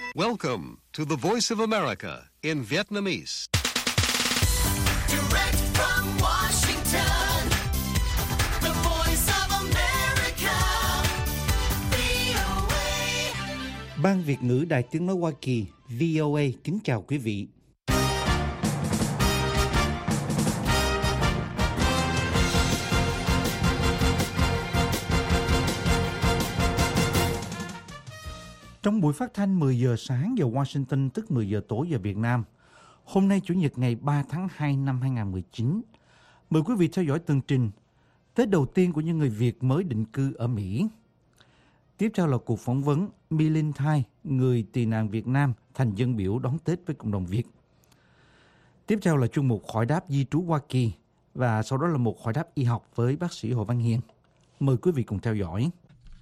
Welcome to the Voice of America in Vietnamese. Direct from Washington, the Voice of America, VOA. Ban Việt ngữ Đài Tiếng nói Hoa Kỳ VOA kính chào quý vị. Trong buổi phát thanh 10 giờ sáng giờ Washington, tức 10 giờ tối giờ Việt Nam, hôm nay Chủ nhật ngày 3 tháng 2 năm 2019, mời quý vị theo dõi tường trình Tết đầu tiên của những người Việt mới định cư ở Mỹ. Tiếp theo là cuộc phỏng vấn My-Linh Thai, người tị nạn Việt Nam thành dân biểu đón Tết với cộng đồng Việt. Tiếp theo là chuyên mục hỏi đáp di trú Hoa Kỳ và sau đó là một hỏi đáp y học với bác sĩ Hồ Văn Hiền. Mời quý vị cùng theo dõi.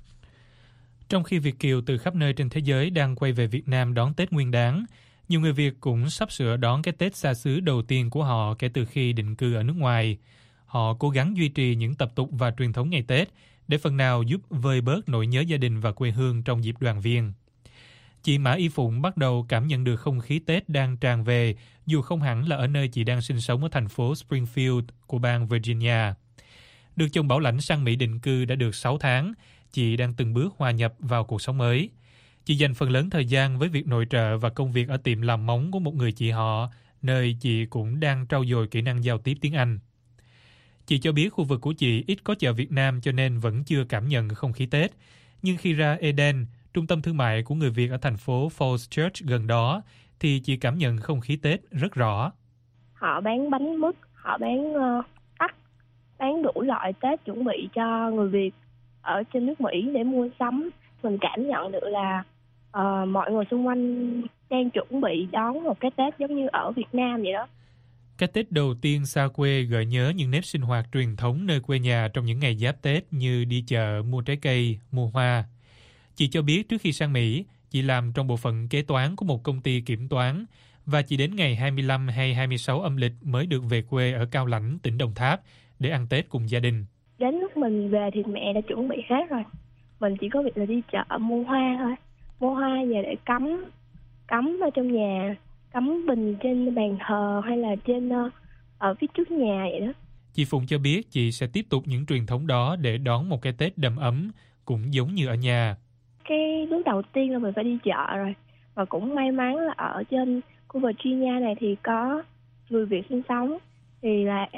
Trong khi Việt kiều từ khắp nơi trên thế giới đang quay về Việt Nam đón Tết Nguyên đán, nhiều người Việt cũng sắp sửa đón cái Tết xa xứ đầu tiên của họ kể từ khi định cư ở nước ngoài. Họ cố gắng duy trì những tập tục và truyền thống ngày Tết để phần nào giúp vơi bớt nỗi nhớ gia đình và quê hương trong dịp đoàn viên. Chị Mã Y Phụng bắt đầu cảm nhận được không khí Tết đang tràn về, dù không hẳn là ở nơi chị đang sinh sống ở thành phố Springfield của bang Virginia. Được chồng bảo lãnh sang Mỹ định cư đã được 6 tháng, chị đang từng bước hòa nhập vào cuộc sống mới. Chị dành phần lớn thời gian với việc nội trợ và công việc ở tiệm làm móng của một người chị họ, nơi chị cũng đang trau dồi kỹ năng giao tiếp tiếng Anh. Chị cho biết khu vực của chị ít có chợ Việt Nam cho nên vẫn chưa cảm nhận không khí Tết. Nhưng khi ra Eden, trung tâm thương mại của người Việt ở thành phố Falls Church gần đó, thì chị cảm nhận không khí Tết rất rõ. Họ bán bánh mứt, họ bán tắc, bán đủ loại Tết chuẩn bị cho người Việt ở trên nước Mỹ để mua sắm. Mình cảm nhận được là mọi người xung quanh đang chuẩn bị đón một cái Tết giống như ở Việt Nam vậy đó. Cái Tết đầu tiên xa quê gợi nhớ những nếp sinh hoạt truyền thống nơi quê nhà trong những ngày giáp Tết như đi chợ, mua trái cây, mua hoa. Chị cho biết trước khi sang Mỹ, chị làm trong bộ phận kế toán của một công ty kiểm toán và chỉ đến ngày 25 hay 26 âm lịch mới được về quê ở Cao Lãnh, tỉnh Đồng Tháp để ăn Tết cùng gia đình. Đến lúc mình về thì mẹ đã chuẩn bị hết rồi. Mình chỉ có việc là đi chợ mua hoa thôi. Mua hoa về để cắm ở trong nhà, cắm bình trên bàn thờ hay là trên ở phía trước nhà vậy đó. Chị Phụng cho biết chị sẽ tiếp tục những truyền thống đó để đón một cái Tết đầm ấm, cũng giống như ở nhà. Cái bước đầu tiên là mình phải đi chợ rồi. Và cũng may mắn là ở trên khu Virginia này thì có người Việt sinh sống. Thì là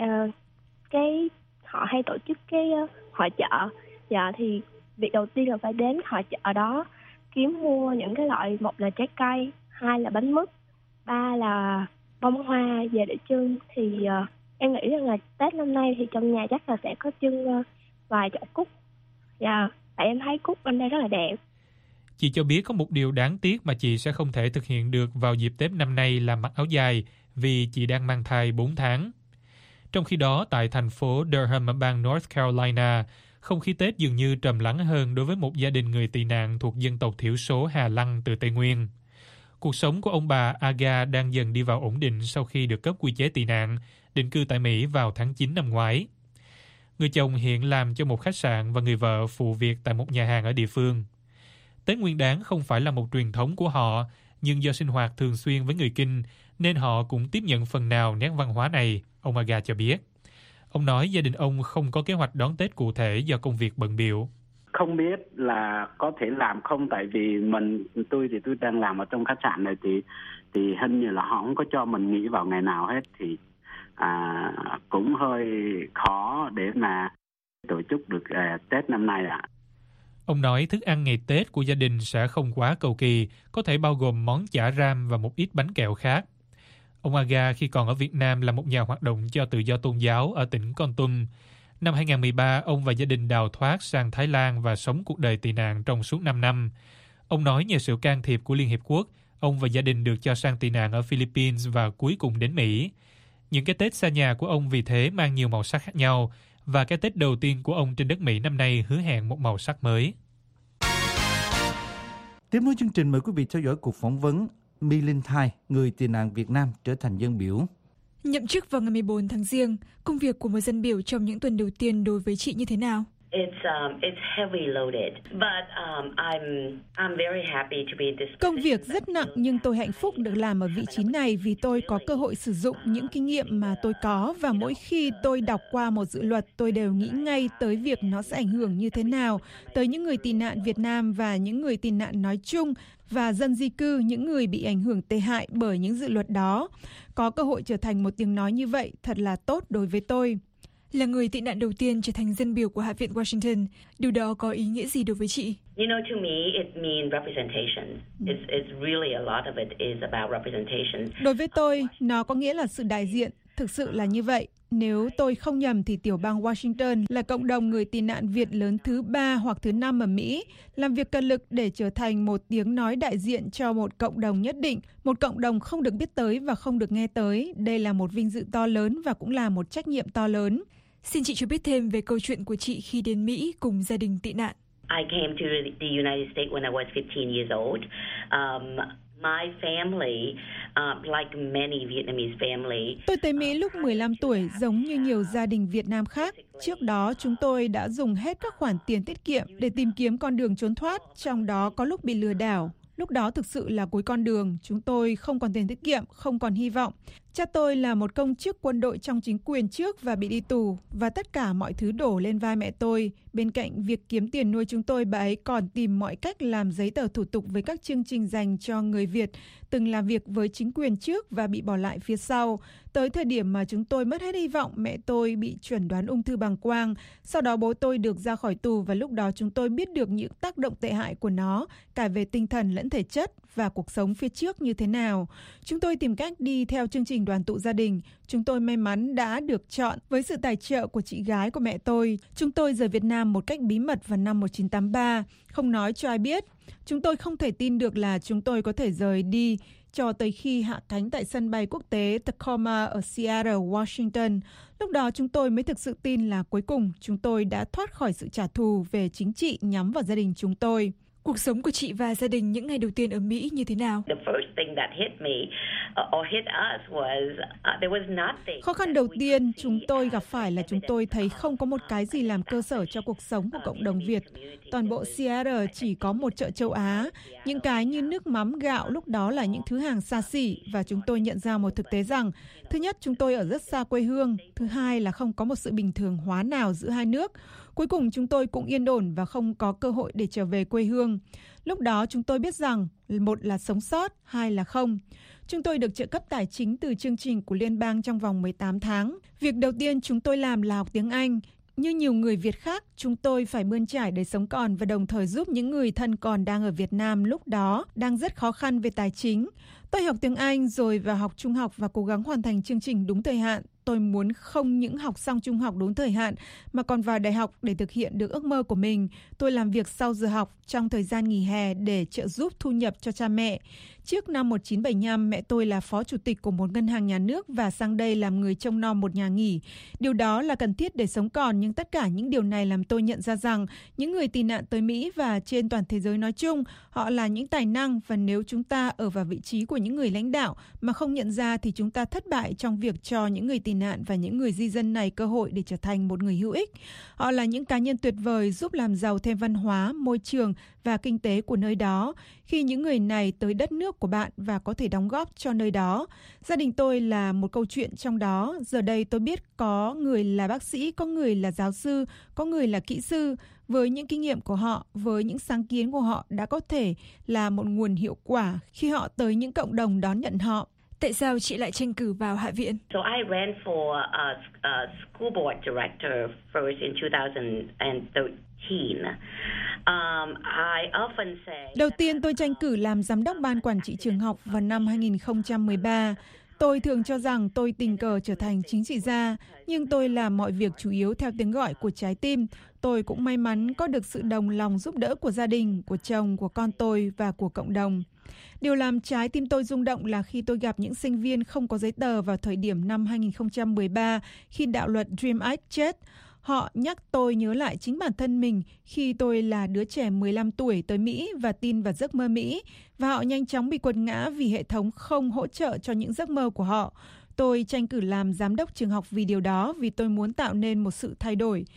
họ hay tổ chức cái hội chợ. Dạ thì việc đầu tiên là phải đến hội chợ đó kiếm mua những cái loại, một là trái cây, hai là bánh mứt, ba là bông hoa về để trưng. Thì em nghĩ rằng là Tết năm nay thì trong nhà chắc là sẽ có trưng vài chậu cúc. Dạ, tại em thấy cúc bên đây rất là đẹp. Chị cho biết có một điều đáng tiếc mà chị sẽ không thể thực hiện được vào dịp Tết năm nay là mặc áo dài vì chị đang mang thai 4 tháng. Trong khi đó, tại thành phố Durham ở bang North Carolina, không khí Tết dường như trầm lắng hơn đối với một gia đình người tị nạn thuộc dân tộc thiểu số Hà Lăng từ Tây Nguyên. Cuộc sống của ông bà Aga đang dần đi vào ổn định sau khi được cấp quy chế tị nạn, định cư tại Mỹ vào tháng 9 năm ngoái. Người chồng hiện làm cho một khách sạn và người vợ phụ việc tại một nhà hàng ở địa phương. Tết Nguyên đán không phải là một truyền thống của họ, nhưng do sinh hoạt thường xuyên với người Kinh nên họ cũng tiếp nhận phần nào nét văn hóa này, ông Aga cho biết. Ông nói gia đình ông không có kế hoạch đón Tết cụ thể do công việc bận bịu. Không biết là có thể làm không, tại vì tôi đang làm ở trong khách sạn này thì hình như là họ không có cho mình nghỉ vào ngày nào hết, thì cũng hơi khó để mà tổ chức được Tết năm nay ạ. Ông nói thức ăn ngày Tết của gia đình sẽ không quá cầu kỳ, có thể bao gồm món chả ram và một ít bánh kẹo khác. Ông Aga khi còn ở Việt Nam là một nhà hoạt động cho tự do tôn giáo ở tỉnh Kon Tum. Năm 2013, ông và gia đình đào thoát sang Thái Lan và sống cuộc đời tị nạn trong suốt 5 năm. Ông nói nhờ sự can thiệp của Liên Hiệp Quốc, ông và gia đình được cho sang tị nạn ở Philippines và cuối cùng đến Mỹ. Những cái Tết xa nhà của ông vì thế mang nhiều màu sắc khác nhau, và cái Tết đầu tiên của ông trên đất Mỹ năm nay hứa hẹn một màu sắc mới. Tiếp nối chương trình, mời quý vị theo dõi cuộc phỏng vấn My-Linh Thai, người tị nạn Việt Nam trở thành dân biểu. Nhậm chức vào ngày 14 tháng Giêng, công việc của một dân biểu trong những tuần đầu tiên đối với chị như thế nào? It's heavy loaded, but I'm very happy to be in this. Công việc rất nặng nhưng tôi hạnh phúc được làm ở vị trí này vì tôi có cơ hội sử dụng những kinh nghiệm mà tôi có, và mỗi khi tôi đọc qua một dự luật tôi đều nghĩ ngay tới việc nó sẽ ảnh hưởng như thế nào tới những người tị nạn Việt Nam và những người tị nạn nói chung và dân di cư, những người bị ảnh hưởng tệ hại bởi những dự luật đó. Có cơ hội trở thành một tiếng nói như vậy thật là tốt đối với tôi. Là người tị nạn đầu tiên trở thành dân biểu của Hạ viện Washington, điều đó có ý nghĩa gì đối với chị? You know, to me, it means representation. It's really a lot of it is about representation. Đối với tôi, nó có nghĩa là sự đại diện. Thực sự là như vậy. Nếu tôi không nhầm thì tiểu bang Washington là cộng đồng người tị nạn Việt lớn thứ 3 hoặc thứ 5 ở Mỹ, làm việc cật lực để trở thành một tiếng nói đại diện cho một cộng đồng nhất định, một cộng đồng không được biết tới và không được nghe tới. Đây là một vinh dự to lớn và cũng là một trách nhiệm to lớn. Xin chị cho biết thêm về câu chuyện của chị khi đến Mỹ cùng gia đình tị nạn. I came to the United States when I was 15 years old. My family, like many Vietnamese family. Tôi tới Mỹ lúc 15 tuổi, giống như nhiều gia đình Việt Nam khác. Trước đó, chúng tôi đã dùng hết các khoản tiền tiết kiệm để tìm kiếm con đường trốn thoát, trong đó có lúc bị lừa đảo. Lúc đó thực sự là cuối con đường, chúng tôi không còn tiền tiết kiệm, không còn hy vọng. Cha tôi là một công chức quân đội trong chính quyền trước và bị đi tù, và tất cả mọi thứ đổ lên vai mẹ tôi. Bên cạnh việc kiếm tiền nuôi chúng tôi, bà ấy còn tìm mọi cách làm giấy tờ thủ tục với các chương trình dành cho người Việt từng làm việc với chính quyền trước và bị bỏ lại phía sau. Tới thời điểm mà chúng tôi mất hết hy vọng, mẹ tôi bị chẩn đoán ung thư bàng quang. Sau đó bố tôi được ra khỏi tù và lúc đó chúng tôi biết được những tác động tệ hại của nó, cả về tinh thần lẫn thể chất, và cuộc sống phía trước như thế nào. Chúng tôi tìm cách đi theo chương trình đoàn tụ gia đình. Chúng tôi may mắn đã được chọn với sự tài trợ của chị gái của mẹ tôi. Chúng tôi rời Việt Nam một cách bí mật vào năm 1983, không nói cho ai biết. Chúng tôi không thể tin được là chúng tôi có thể rời đi cho tới khi hạ cánh tại sân bay quốc tế Tacoma ở Seattle, Washington. Lúc đó chúng tôi mới thực sự tin là cuối cùng chúng tôi đã thoát khỏi sự trả thù về chính trị nhắm vào gia đình chúng tôi. Cuộc sống của chị và gia đình những ngày đầu tiên ở Mỹ như thế nào? Khó khăn đầu tiên chúng tôi gặp phải là chúng tôi thấy không có một cái gì làm cơ sở cho cuộc sống của cộng đồng Việt. Toàn bộ Seattle chỉ có một chợ châu Á. Những cái như nước mắm, gạo lúc đó là những thứ hàng xa xỉ, và chúng tôi nhận ra một thực tế rằng, thứ nhất, chúng tôi ở rất xa quê hương. Thứ hai là không có một sự bình thường hóa nào giữa hai nước. Cuối cùng chúng tôi cũng yên ổn và không có cơ hội để trở về quê hương. Lúc đó chúng tôi biết rằng, một là sống sót, hai là không. Chúng tôi được trợ cấp tài chính từ chương trình của liên bang trong vòng 18 tháng. Việc đầu tiên chúng tôi làm là học tiếng Anh. Như nhiều người Việt khác, chúng tôi phải bươn trải để sống còn và đồng thời giúp những người thân còn đang ở Việt Nam lúc đó đang rất khó khăn về tài chính. Tôi học tiếng Anh rồi vào học trung học và cố gắng hoàn thành chương trình đúng thời hạn. Tôi muốn không những học xong trung học đúng thời hạn mà còn vào đại học để thực hiện được ước mơ của mình. Tôi làm việc sau giờ học trong thời gian nghỉ hè để trợ giúp thu nhập cho cha mẹ. Trước năm 1975, mẹ tôi là phó chủ tịch của một ngân hàng nhà nước và sang đây làm người trông nom một nhà nghỉ. Điều đó là cần thiết để sống còn, nhưng tất cả những điều này làm tôi nhận ra rằng những người tị nạn tới Mỹ và trên toàn thế giới nói chung, họ là những tài năng, và nếu chúng ta ở vào vị trí của những người lãnh đạo mà không nhận ra thì chúng ta thất bại trong việc cho những người tị nạn và những người di dân này cơ hội để trở thành một người hữu ích. Họ là những cá nhân tuyệt vời giúp làm giàu thêm văn hóa, môi trường và kinh tế của nơi đó. Khi những người này tới đất nước của bạn và có thể đóng góp cho nơi đó. Gia đình tôi là một câu chuyện trong đó. Giờ đây tôi biết có người là bác sĩ, có người là giáo sư, có người là kỹ sư. Với những kinh nghiệm của họ, với những sáng kiến của họ đã có thể là một nguồn hiệu quả khi họ tới những cộng đồng đón nhận họ. Tại sao chị lại tranh cử vào Hạ viện? So I ran for a school board director first in 2013. Đầu tiên tôi tranh cử làm giám đốc ban quản trị trường học vào năm 2013. Tôi thường cho rằng tôi tình cờ trở thành chính trị gia, nhưng tôi làm mọi việc chủ yếu theo tiếng gọi của trái tim. Tôi cũng may mắn có được sự đồng lòng giúp đỡ của gia đình, của chồng, của con tôi và của cộng đồng. Điều làm trái tim tôi rung động là khi tôi gặp những sinh viên không có giấy tờ vào thời điểm năm 2013 khi đạo luật Dream Act chết. Họ nhắc tôi nhớ lại chính bản thân mình khi tôi là đứa trẻ 15 tuổi tới Mỹ và tin vào giấc mơ Mỹ, và họ nhanh chóng bị quật ngã vì hệ thống không hỗ trợ cho những giấc mơ của họ. Tôi tranh cử làm giám đốc trường học vì điều đó, vì tôi muốn tạo nên một sự thay đổi.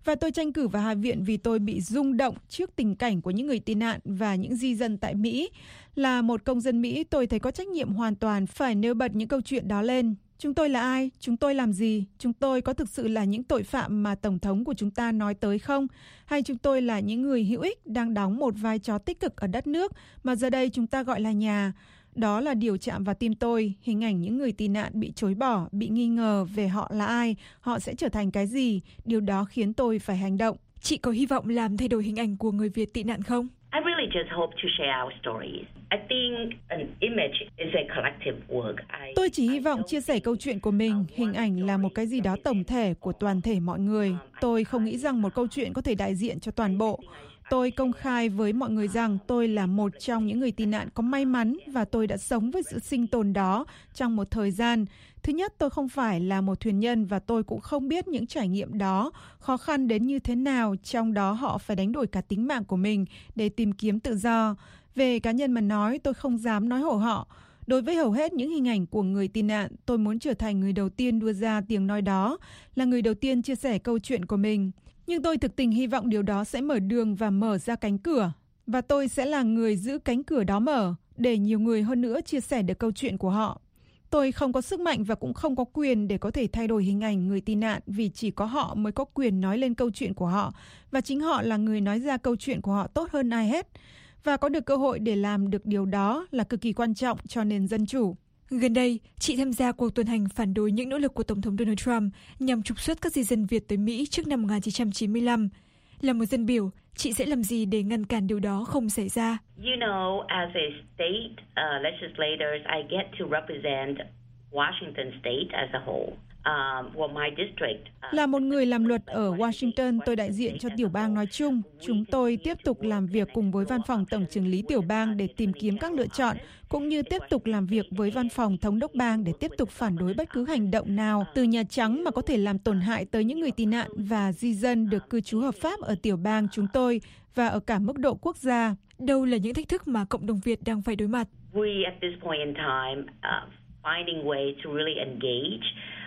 Và tôi tranh cử vào Hạ viện vì tôi bị rung động trước tình cảnh của những người tị nạn và những di dân tại Mỹ. Là một công dân Mỹ, tôi thấy có trách nhiệm hoàn toàn phải nêu bật những câu chuyện đó lên. Chúng tôi là ai? Chúng tôi làm gì? Chúng tôi có thực sự là những tội phạm mà Tổng thống của chúng ta nói tới không? Hay chúng tôi là những người hữu ích đang đóng một vai trò tích cực ở đất nước mà giờ đây chúng ta gọi là nhà? Đó là điều chạm vào tim tôi, hình ảnh những người tị nạn bị chối bỏ, bị nghi ngờ về họ là ai, họ sẽ trở thành cái gì. Điều đó khiến tôi phải hành động. Chị có hy vọng làm thay đổi hình ảnh của người Việt tị nạn không? I really just hope to share our stories. I think an image is a collective work. Tôi chỉ hy vọng chia sẻ câu chuyện của mình, hình ảnh là một cái gì đó tổng thể của toàn thể mọi người. Tôi không nghĩ rằng một câu chuyện có thể đại diện cho toàn bộ. Tôi công khai với mọi người rằng tôi là một trong những người tị nạn có may mắn và tôi đã sống với sự sinh tồn đó trong một thời gian. Thứ nhất, tôi không phải là một thuyền nhân và tôi cũng không biết những trải nghiệm đó khó khăn đến như thế nào, trong đó họ phải đánh đổi cả tính mạng của mình để tìm kiếm tự do. Về cá nhân mà nói, tôi không dám nói hộ họ. Đối với hầu hết những hình ảnh của người tị nạn, tôi muốn trở thành người đầu tiên đưa ra tiếng nói đó, là người đầu tiên chia sẻ câu chuyện của mình. Nhưng tôi thực tình hy vọng điều đó sẽ mở đường và mở ra cánh cửa. Và tôi sẽ là người giữ cánh cửa đó mở, để nhiều người hơn nữa chia sẻ được câu chuyện của họ. Tôi không có sức mạnh và cũng không có quyền để có thể thay đổi hình ảnh người tị nạn vì chỉ có họ mới có quyền nói lên câu chuyện của họ. Và chính họ là người nói ra câu chuyện của họ tốt hơn ai hết. Và có được cơ hội để làm được điều đó là cực kỳ quan trọng cho nền dân chủ. Gần đây, chị tham gia cuộc tuần hành phản đối những nỗ lực của Tổng thống Donald Trump nhằm trục xuất các di dân Việt tới Mỹ trước năm 1995. Là một dân biểu, chị sẽ làm gì để ngăn cản điều đó không xảy ra? You know, as a state legislators, I get to represent Washington State as a whole. My district. Là một người làm luật ở Washington, tôi đại diện cho tiểu bang nói chung. Chúng tôi tiếp tục làm việc cùng với văn phòng tổng chưởng lý tiểu bang để tìm kiếm các lựa chọn, cũng như tiếp tục làm việc với văn phòng thống đốc bang để tiếp tục phản đối bất cứ hành động nào từ Nhà Trắng mà có thể làm tổn hại tới những người tị nạn và di dân được cư trú hợp pháp ở tiểu bang chúng tôi và ở cả mức độ quốc gia. Đâu là những thách thức mà cộng đồng Việt đang phải đối mặt? We at this point in time finding way to really engage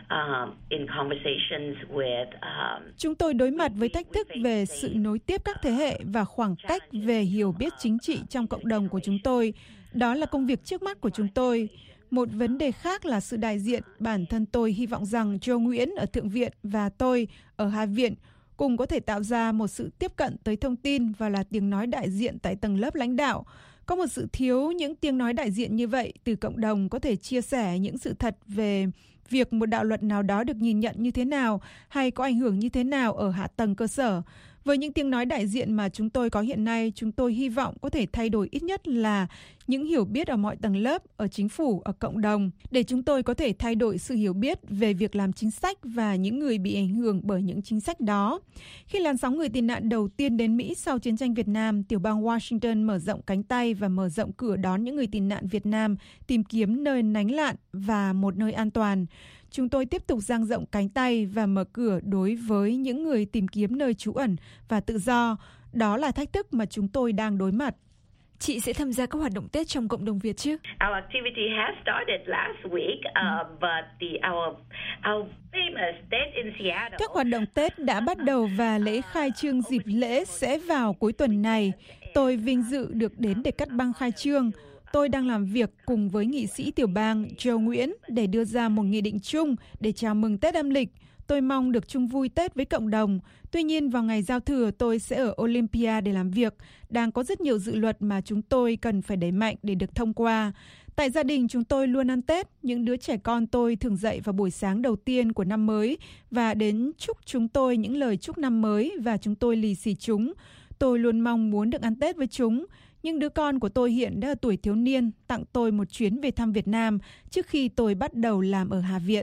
in conversations with. Chúng tôi đối mặt với thách thức về sự nối tiếp các thế hệ và khoảng cách về hiểu biết chính trị trong cộng đồng của chúng tôi. Đó là công việc trước mắt của chúng tôi. Một vấn đề khác là sự đại diện. Bản thân tôi hy vọng rằng Joe Nguyễn ở Thượng viện và tôi ở Hạ viện cùng có thể tạo ra một sự tiếp cận tới thông tin và là tiếng nói đại diện tại tầng lớp lãnh đạo. Có một sự thiếu những tiếng nói đại diện như vậy từ cộng đồng có thể chia sẻ những sự thật về việc một đạo luật nào đó được nhìn nhận như thế nào hay có ảnh hưởng như thế nào ở hạ tầng cơ sở. Với những tiếng nói đại diện mà chúng tôi có hiện nay, chúng tôi hy vọng có thể thay đổi ít nhất là những hiểu biết ở mọi tầng lớp, ở chính phủ, ở cộng đồng, để chúng tôi có thể thay đổi sự hiểu biết về việc làm chính sách và những người bị ảnh hưởng bởi những chính sách đó. Khi làn sóng người tị nạn đầu tiên đến Mỹ sau chiến tranh Việt Nam, tiểu bang Washington mở rộng cánh tay và mở rộng cửa đón những người tị nạn Việt Nam tìm kiếm nơi lánh nạn và một nơi an toàn. Chúng tôi tiếp tục dang rộng cánh tay và mở cửa đối với những người tìm kiếm nơi trú ẩn và tự do. Đó là thách thức mà chúng tôi đang đối mặt. Chị sẽ tham gia các hoạt động Tết trong cộng đồng Việt chứ? Our activity has started last week, but our famous Tết in Seattle. Các hoạt động Tết đã bắt đầu và lễ khai trương dịp lễ sẽ vào cuối tuần này. Tôi vinh dự được đến để cắt băng khai trương. Tôi đang làm việc cùng với nghị sĩ tiểu bang Joe Nguyễn để đưa ra một nghị định chung để chào mừng Tết âm lịch. Tôi mong được chung vui Tết với cộng đồng. Tuy nhiên, vào ngày giao thừa tôi sẽ ở Olympia để làm việc. Đang có rất nhiều dự luật mà chúng tôi cần phải đẩy mạnh để được thông qua. Tại gia đình chúng tôi luôn ăn Tết. Những đứa trẻ con tôi thường dậy vào buổi sáng đầu tiên của năm mới và đến chúc chúng tôi những lời chúc năm mới và chúng tôi lì xì chúng. Tôi luôn mong muốn được ăn Tết với chúng. Nhưng đứa con của tôi hiện đã ở tuổi thiếu niên, tặng tôi một chuyến về thăm Việt Nam trước khi tôi bắt đầu làm ở Hạ viện.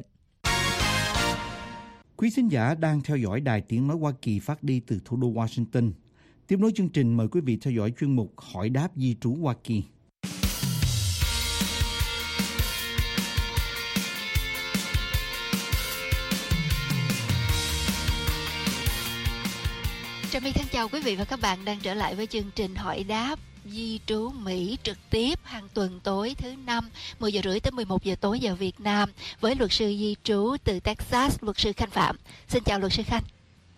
Quý thính giả đang theo dõi Đài Tiếng Nói Hoa Kỳ phát đi từ thủ đô Washington. Tiếp nối chương trình, mời quý vị theo dõi chuyên mục Hỏi đáp di trú Hoa Kỳ. Trà My thân chào quý vị và các bạn đang trở lại với chương trình Hỏi đáp di trú Mỹ trực tiếp hàng tuần tối thứ Năm 10 giờ rưỡi tới 11 giờ tối giờ Việt Nam với luật sư di trú từ Texas, luật sư Khanh Phạm. Xin chào luật sư Khanh.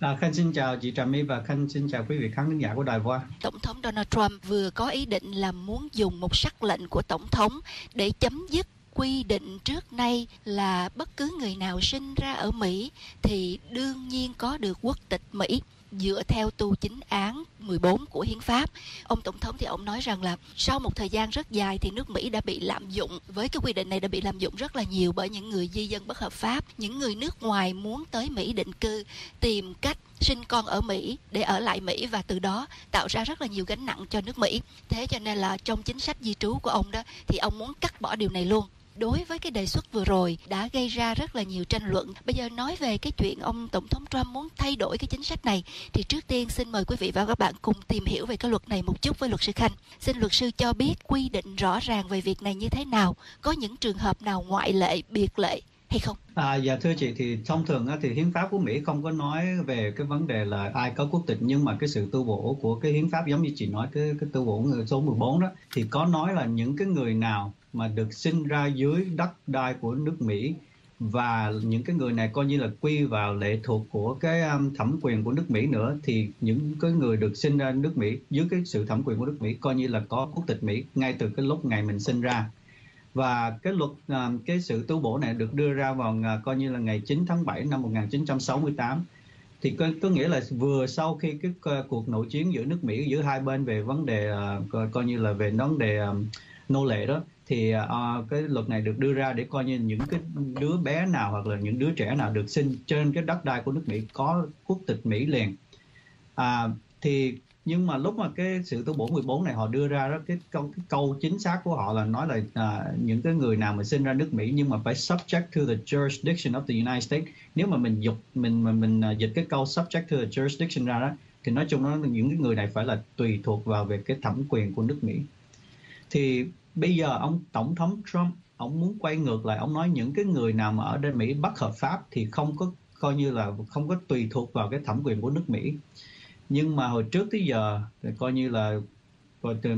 Khanh xin chào chị Trà My và Khanh xin chào quý vị khán giả của Đài Voa. Tổng thống Donald Trump vừa có ý định là muốn dùng một sắc lệnh của Tổng thống để chấm dứt quy định trước nay là bất cứ người nào sinh ra ở Mỹ thì đương nhiên có được quốc tịch Mỹ dựa theo tu chính án 14 của hiến pháp. Ông Tổng thống thì ông nói rằng là sau một thời gian rất dài thì nước Mỹ đã bị lạm dụng, với cái quy định này đã bị lạm dụng rất là nhiều bởi những người di dân bất hợp pháp, những người nước ngoài muốn tới Mỹ định cư, tìm cách sinh con ở Mỹ để ở lại Mỹ và từ đó tạo ra rất là nhiều gánh nặng cho nước Mỹ. Thế cho nên là trong chính sách di trú của ông đó thì ông muốn cắt bỏ điều này luôn. Đối với cái đề xuất vừa rồi đã gây ra rất là nhiều tranh luận. Bây giờ nói về cái chuyện ông Tổng thống Trump muốn thay đổi cái chính sách này thì trước tiên xin mời quý vị và các bạn cùng tìm hiểu về cái luật này một chút với luật sư Khanh. Xin luật sư cho biết quy định rõ ràng về việc này như thế nào, có những trường hợp nào ngoại lệ, biệt lệ hay không? Dạ thưa chị, thì thông thường thì hiến pháp của Mỹ không có nói về cái vấn đề là ai có quốc tịch, nhưng mà cái sự tu bổ của cái hiến pháp giống như chị nói, cái tu bổ số 14 đó thì có nói là những cái người nào mà được sinh ra dưới đất đai của nước Mỹ và những cái người này coi như là quy vào lệ thuộc của cái thẩm quyền của nước Mỹ nữa, thì những cái người được sinh ra nước Mỹ dưới cái sự thẩm quyền của nước Mỹ coi như là có quốc tịch Mỹ ngay từ cái lúc ngày mình sinh ra. Và cái luật cái sự tu bổ này được đưa ra vào coi như là ngày 9 tháng 7 năm 1968. Thì có nghĩa là vừa sau khi cái cuộc nội chiến giữa nước Mỹ, giữa hai bên về vấn đề coi như là về vấn đề nô lệ đó, thì cái luật này được đưa ra để coi như những cái đứa bé nào hoặc là những đứa trẻ nào được sinh trên cái đất đai của nước Mỹ có quốc tịch Mỹ liền. Thì nhưng mà lúc mà cái sự tu bổ 14 này họ đưa ra đó, cái câu chính xác của họ là nói là những cái người nào mà sinh ra nước Mỹ nhưng mà phải subject to the jurisdiction of the United States. Nếu mà mình dịch cái câu subject to the jurisdiction ra đó, thì nói chung nó những cái người này phải là tùy thuộc vào về cái thẩm quyền của nước Mỹ. Thì bây giờ ông Tổng thống Trump, ông muốn quay ngược lại, ông nói những cái người nào mà ở đây Mỹ bất hợp pháp thì không có coi như là không có tùy thuộc vào cái thẩm quyền của nước Mỹ. Nhưng mà hồi trước tới giờ thì coi như là từ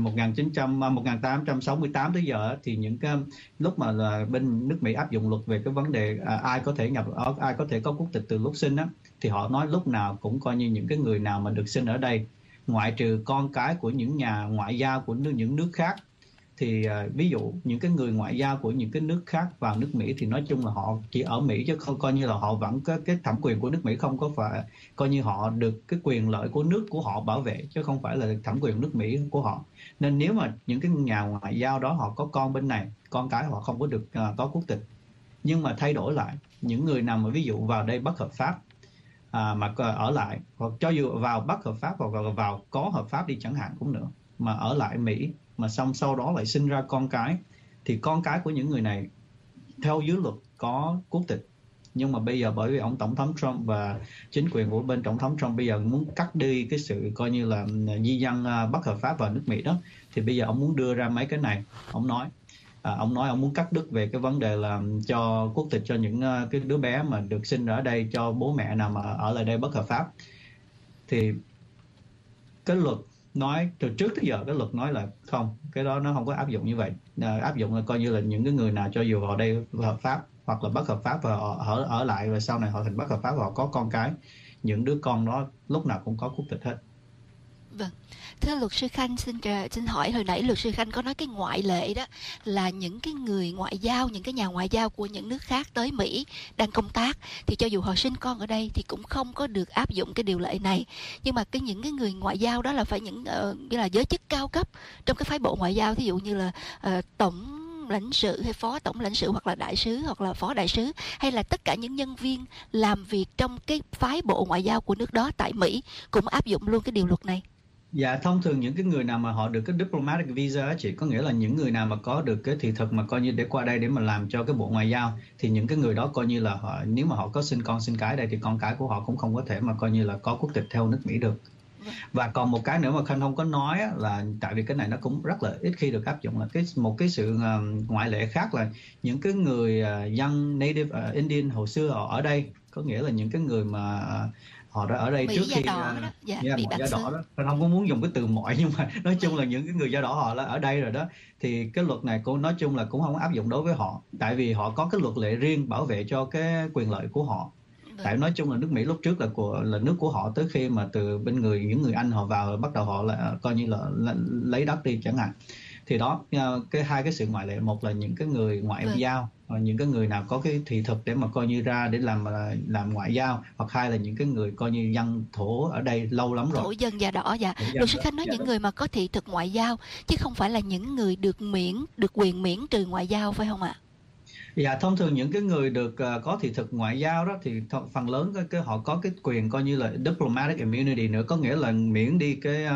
1868 tới giờ thì những cái lúc mà là bên nước Mỹ áp dụng luật về cái vấn đề ai có thể có quốc tịch từ lúc sinh á, thì họ nói lúc nào cũng coi như những cái người nào mà được sinh ở đây, ngoại trừ con cái của những nhà ngoại giao của những nước khác. Thì ví dụ những cái người ngoại giao của những cái nước khác vào nước Mỹ thì nói chung là họ chỉ ở Mỹ chứ không coi như là họ vẫn có cái thẩm quyền của nước Mỹ, không có phải coi như họ được cái quyền lợi của nước của họ bảo vệ chứ không phải là thẩm quyền nước Mỹ của họ. Nên nếu mà những cái nhà ngoại giao đó họ có con bên này, con cái họ không có được có quốc tịch. Nhưng mà thay đổi lại, những người nào mà ví dụ vào đây bất hợp pháp mà ở lại, hoặc cho dù vào bất hợp pháp hoặc là vào có hợp pháp đi chẳng hạn cũng nữa, mà ở lại Mỹ mà xong sau đó lại sinh ra con cái, thì con cái của những người này theo dưới luật có quốc tịch. Nhưng mà bây giờ bởi vì ông Tổng thống Trump và chính quyền của bên Tổng thống Trump bây giờ muốn cắt đi cái sự coi như là di dân bất hợp pháp vào nước Mỹ đó, thì bây giờ ông muốn đưa ra mấy cái này. Ông nói ông muốn cắt đứt về cái vấn đề là cho quốc tịch cho những cái đứa bé mà được sinh ở đây, cho bố mẹ nào mà ở lại đây bất hợp pháp. Thì cái luật nói từ trước tới giờ, cái luật nói là không, cái đó nó không có áp dụng như vậy. Áp dụng là coi như là những cái người nào cho dù họ đây hợp pháp hoặc là bất hợp pháp và họ ở lại và sau này họ thành bất hợp pháp và họ có con cái, những đứa con đó lúc nào cũng có quốc tịch hết. Vâng. Thưa luật sư Khanh, xin hỏi hồi nãy luật sư Khanh có nói cái ngoại lệ đó là những cái người ngoại giao, những cái nhà ngoại giao của những nước khác tới Mỹ đang công tác thì cho dù họ sinh con ở đây thì cũng không có được áp dụng cái điều lệ này. Nhưng mà những cái người ngoại giao đó là phải những như là giới chức cao cấp trong cái phái bộ ngoại giao, thí dụ như là tổng lãnh sự hay phó tổng lãnh sự hoặc là đại sứ hoặc là phó đại sứ, hay là tất cả những nhân viên làm việc trong cái phái bộ ngoại giao của nước đó tại Mỹ cũng áp dụng luôn cái điều luật này. Dạ, thông thường những cái người nào mà họ được cái diplomatic visa chỉ có nghĩa là những người nào mà có được cái thị thực mà coi như để qua đây để mà làm cho cái bộ ngoại giao, thì những cái người đó coi như là họ, nếu mà họ có sinh con sinh cái đây thì con cái của họ cũng không có thể mà coi như là có quốc tịch theo nước Mỹ được. Và còn một cái nữa mà Khanh không có nói là tại vì cái này nó cũng rất là ít khi được áp dụng, là một cái sự ngoại lệ khác là những cái người dân native Indian hồi xưa họ ở đây, có nghĩa là những cái người mà họ đã ở đây Mỹ trước khi mọi da đỏ đó. Mình không có muốn dùng cái từ mọi, nhưng mà nói chung là những cái người da đỏ họ là ở đây rồi đó, thì cái luật này cũng nói chung là cũng không áp dụng đối với họ, tại vì họ có cái luật lệ riêng bảo vệ cho cái quyền lợi của họ. Tại nói chung là nước Mỹ lúc trước là nước của họ, tới khi mà từ bên những người Anh họ vào bắt đầu họ là coi như là lấy đất đi chẳng hạn. Thì đó, hai cái sự ngoại lệ, một là những cái người ngoại giao, những cái người nào có cái thị thực để mà coi như ra để làm ngoại giao, hoặc hai là những cái người coi như dân thổ ở đây lâu lắm rồi. Thổ dân da đỏ. Luật sư Khanh nói những người mà có thị thực ngoại giao chứ không phải là những người được quyền miễn trừ ngoại giao, phải không ạ? Dạ, thông thường những cái người được có thị thực ngoại giao đó thì phần lớn họ có cái quyền coi như là diplomatic immunity nữa, có nghĩa là miễn đi cái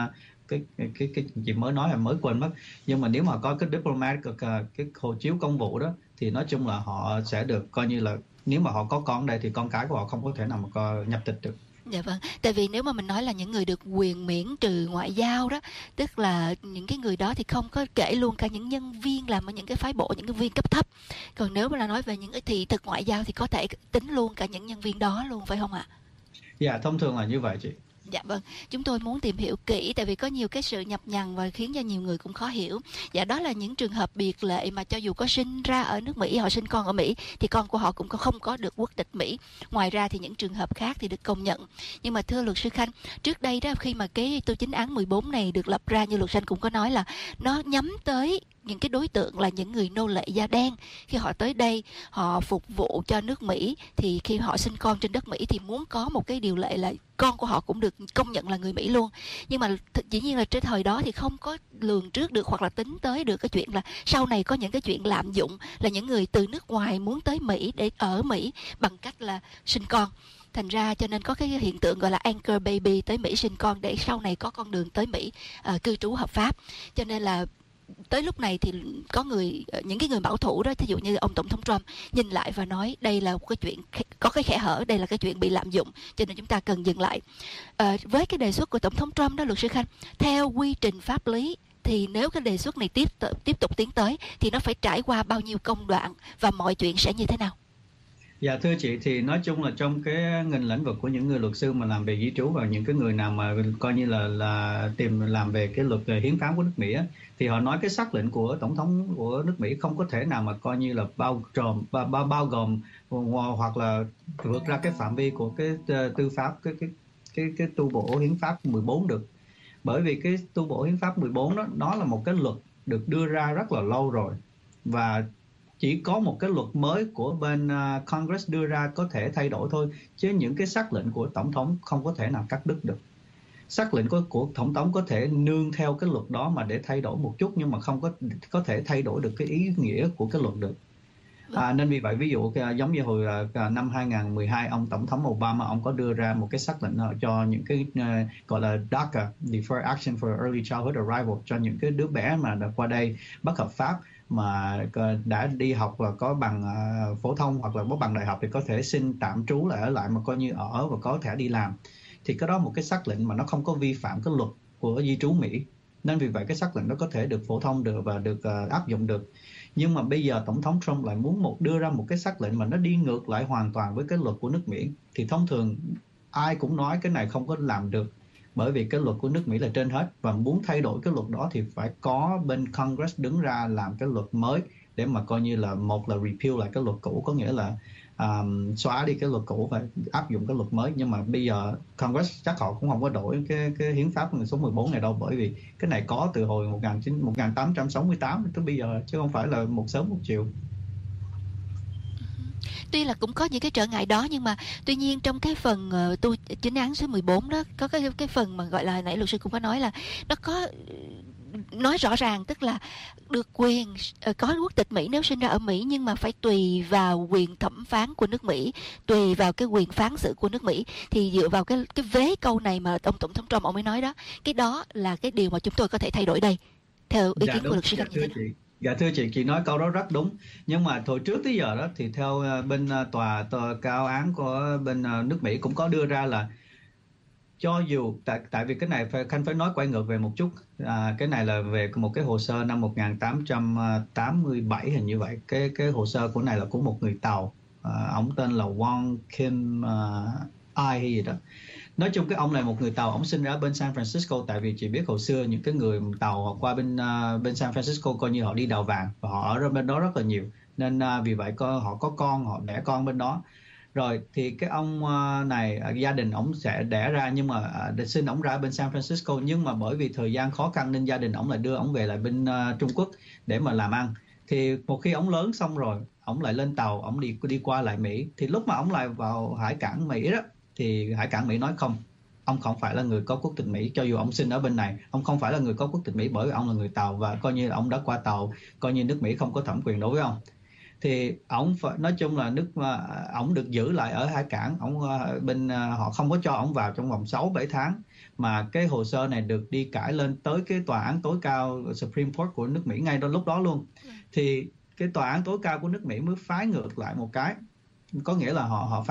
chị mới nói là mới quên mất, nhưng mà nếu mà có cái diplomatic cái hộ chiếu công vụ đó thì nói chung là họ sẽ được coi như là, nếu mà họ có con ở đây thì con cái của họ không có thể nào mà nhập tịch được. Dạ vâng, tại vì nếu mà mình nói là những người được quyền miễn trừ ngoại giao đó, tức là những cái người đó thì không có kể luôn cả những nhân viên làm ở những cái phái bộ, những cái viên cấp thấp. Còn nếu mà là nói về những cái thị thực ngoại giao thì có thể tính luôn cả những nhân viên đó luôn, phải không ạ? Dạ, thông thường là như vậy chị. Dạ vâng, chúng tôi muốn tìm hiểu kỹ tại vì có nhiều cái sự nhập nhằng và khiến cho nhiều người cũng khó hiểu. Dạ, đó là những trường hợp biệt lệ mà cho dù có sinh ra ở nước Mỹ, họ sinh con ở Mỹ thì con của họ cũng không có được quốc tịch Mỹ. Ngoài ra thì những trường hợp khác thì được công nhận. Nhưng mà thưa luật sư Khanh, trước đây đó khi mà cái tu chính án 14 này được lập ra, như luật sư Khanh cũng có nói là nó nhắm tới những cái đối tượng là những người nô lệ da đen. Khi họ tới đây, họ phục vụ cho nước Mỹ thì khi họ sinh con trên đất Mỹ thì muốn có một cái điều lệ là con của họ cũng được công nhận là người Mỹ luôn. Nhưng mà dĩ nhiên là trên thời đó thì không có lường trước được hoặc là tính tới được cái chuyện là sau này có những cái chuyện lạm dụng là những người từ nước ngoài muốn tới Mỹ để ở Mỹ bằng cách là sinh con. Thành ra cho nên có cái hiện tượng gọi là anchor baby, tới Mỹ sinh con để sau này có con đường tới Mỹ cư trú hợp pháp. Cho nên là tới lúc này thì có những cái người bảo thủ đó, thí dụ như ông tổng thống Trump nhìn lại và nói đây là một cái chuyện có cái kẽ hở, đây là cái chuyện bị lạm dụng, cho nên chúng ta cần dừng lại. Với cái đề xuất của tổng thống Trump đó, luật sư Khanh, theo quy trình pháp lý thì nếu cái đề xuất này tiếp tục tiến tới thì nó phải trải qua bao nhiêu công đoạn và mọi chuyện sẽ như thế nào? Dạ thưa chị, thì nói chung là trong cái ngành lĩnh vực của những người luật sư mà làm về di trú và những cái người nào mà coi như là tìm làm về cái luật hiến pháp của nước Mỹ á, thì họ nói cái sắc lệnh của tổng thống của nước Mỹ không có thể nào mà coi như là bao gồm hoặc là vượt ra cái phạm vi của cái tư pháp cái tu bổ hiến pháp 14 được. Bởi vì cái tu bổ hiến pháp 14 đó, nó là một cái luật được đưa ra rất là lâu rồi, và chỉ có một cái luật mới của bên Congress đưa ra có thể thay đổi thôi, chứ những cái sắc lệnh của tổng thống không có thể nào cắt đứt được. Sắc lệnh của tổng thống có thể nương theo cái luật đó mà để thay đổi một chút, nhưng mà không có thể thay đổi được cái ý nghĩa của cái luật được. Nên vì vậy, ví dụ giống như hồi năm 2012, ông tổng thống Obama ông có đưa ra một cái sắc lệnh cho những cái gọi là DACA, Deferred Action for Early Childhood Arrival, cho những cái đứa bé mà đã qua đây bất hợp pháp mà đã đi học và có bằng phổ thông hoặc là có bằng đại học thì có thể xin tạm trú lại ở lại mà coi như ở và có thể đi làm. Thì cái đó một cái sắc lệnh mà nó không có vi phạm cái luật của di trú Mỹ, nên vì vậy cái sắc lệnh đó có thể được phổ thông được và được áp dụng được. Nhưng mà bây giờ tổng thống Trump lại muốn đưa ra một cái sắc lệnh mà nó đi ngược lại hoàn toàn với cái luật của nước Mỹ, thì thông thường ai cũng nói cái này không có làm được, bởi vì cái luật của nước Mỹ là trên hết, và muốn thay đổi cái luật đó thì phải có bên Congress đứng ra làm cái luật mới để mà coi như là một là repeal lại cái luật cũ, có nghĩa là xóa đi cái luật cũ và áp dụng cái luật mới. Nhưng mà bây giờ Congress chắc họ cũng không có đổi cái hiến pháp số 14 này đâu, bởi vì cái này có từ hồi 1868 tới bây giờ, chứ không phải là một sớm một chiều. Tuy là cũng có những cái trở ngại đó, nhưng mà tuy nhiên trong cái phần tu chính án số 14 đó có cái phần mà gọi là nãy luật sư cũng có nói là nó có nói rõ ràng, tức là được quyền có quốc tịch Mỹ nếu sinh ra ở Mỹ, nhưng mà phải tùy vào quyền thẩm phán của nước Mỹ, tùy vào cái quyền phán xử của nước Mỹ. Thì dựa vào cái vế câu này mà ông tổng thống Trump ông mới nói đó, cái đó là cái điều mà chúng tôi có thể thay đổi đây, theo ý kiến của luật sư như thế nào? Dạ thưa chị nói câu đó rất đúng. Nhưng mà hồi trước tới giờ đó thì theo bên tòa cao án của bên nước Mỹ cũng có đưa ra là cho dù tại vì cái này Khanh phải nói quay ngược về một chút. Cái này là về một cái hồ sơ năm 1887 hình như vậy. Cái hồ sơ của này là của một người Tàu, ông tên là Wong Kim Ai hay gì đó. Nói chung cái ông này một người Tàu, ông sinh ra bên San Francisco, tại vì chị biết hồi xưa những cái người Tàu họ qua bên San Francisco coi như họ đi đào vàng và họ ở bên đó rất là nhiều, nên vì vậy họ có con, họ đẻ con bên đó. Rồi thì cái ông này gia đình ổng sẽ đẻ ra, nhưng mà sinh ổng ra ở bên San Francisco, nhưng mà bởi vì thời gian khó khăn nên gia đình ổng lại đưa ổng về lại bên Trung Quốc để mà làm ăn. Thì một khi ổng lớn xong rồi, ổng lại lên tàu, ổng đi qua lại Mỹ. Thì lúc mà ổng lại vào hải cảng Mỹ đó, thì hải cảng Mỹ nói không, ông không phải là người có quốc tịch Mỹ, cho dù ông sinh ở bên này, ông không phải là người có quốc tịch Mỹ bởi vì ông là người Tàu, và coi như ông đã qua Tàu, coi như nước Mỹ không có thẩm quyền đối với ông. Thì ổng phải, nói chung là ổng được giữ lại ở hải cảng, họ không có cho ổng vào trong vòng 6-7 tháng, mà cái hồ sơ này được đi cãi lên tới cái tòa án tối cao Supreme Court của nước Mỹ ngay lúc đó luôn. Thì cái tòa án tối cao của nước Mỹ mới phái ngược lại một cái, có nghĩa là họ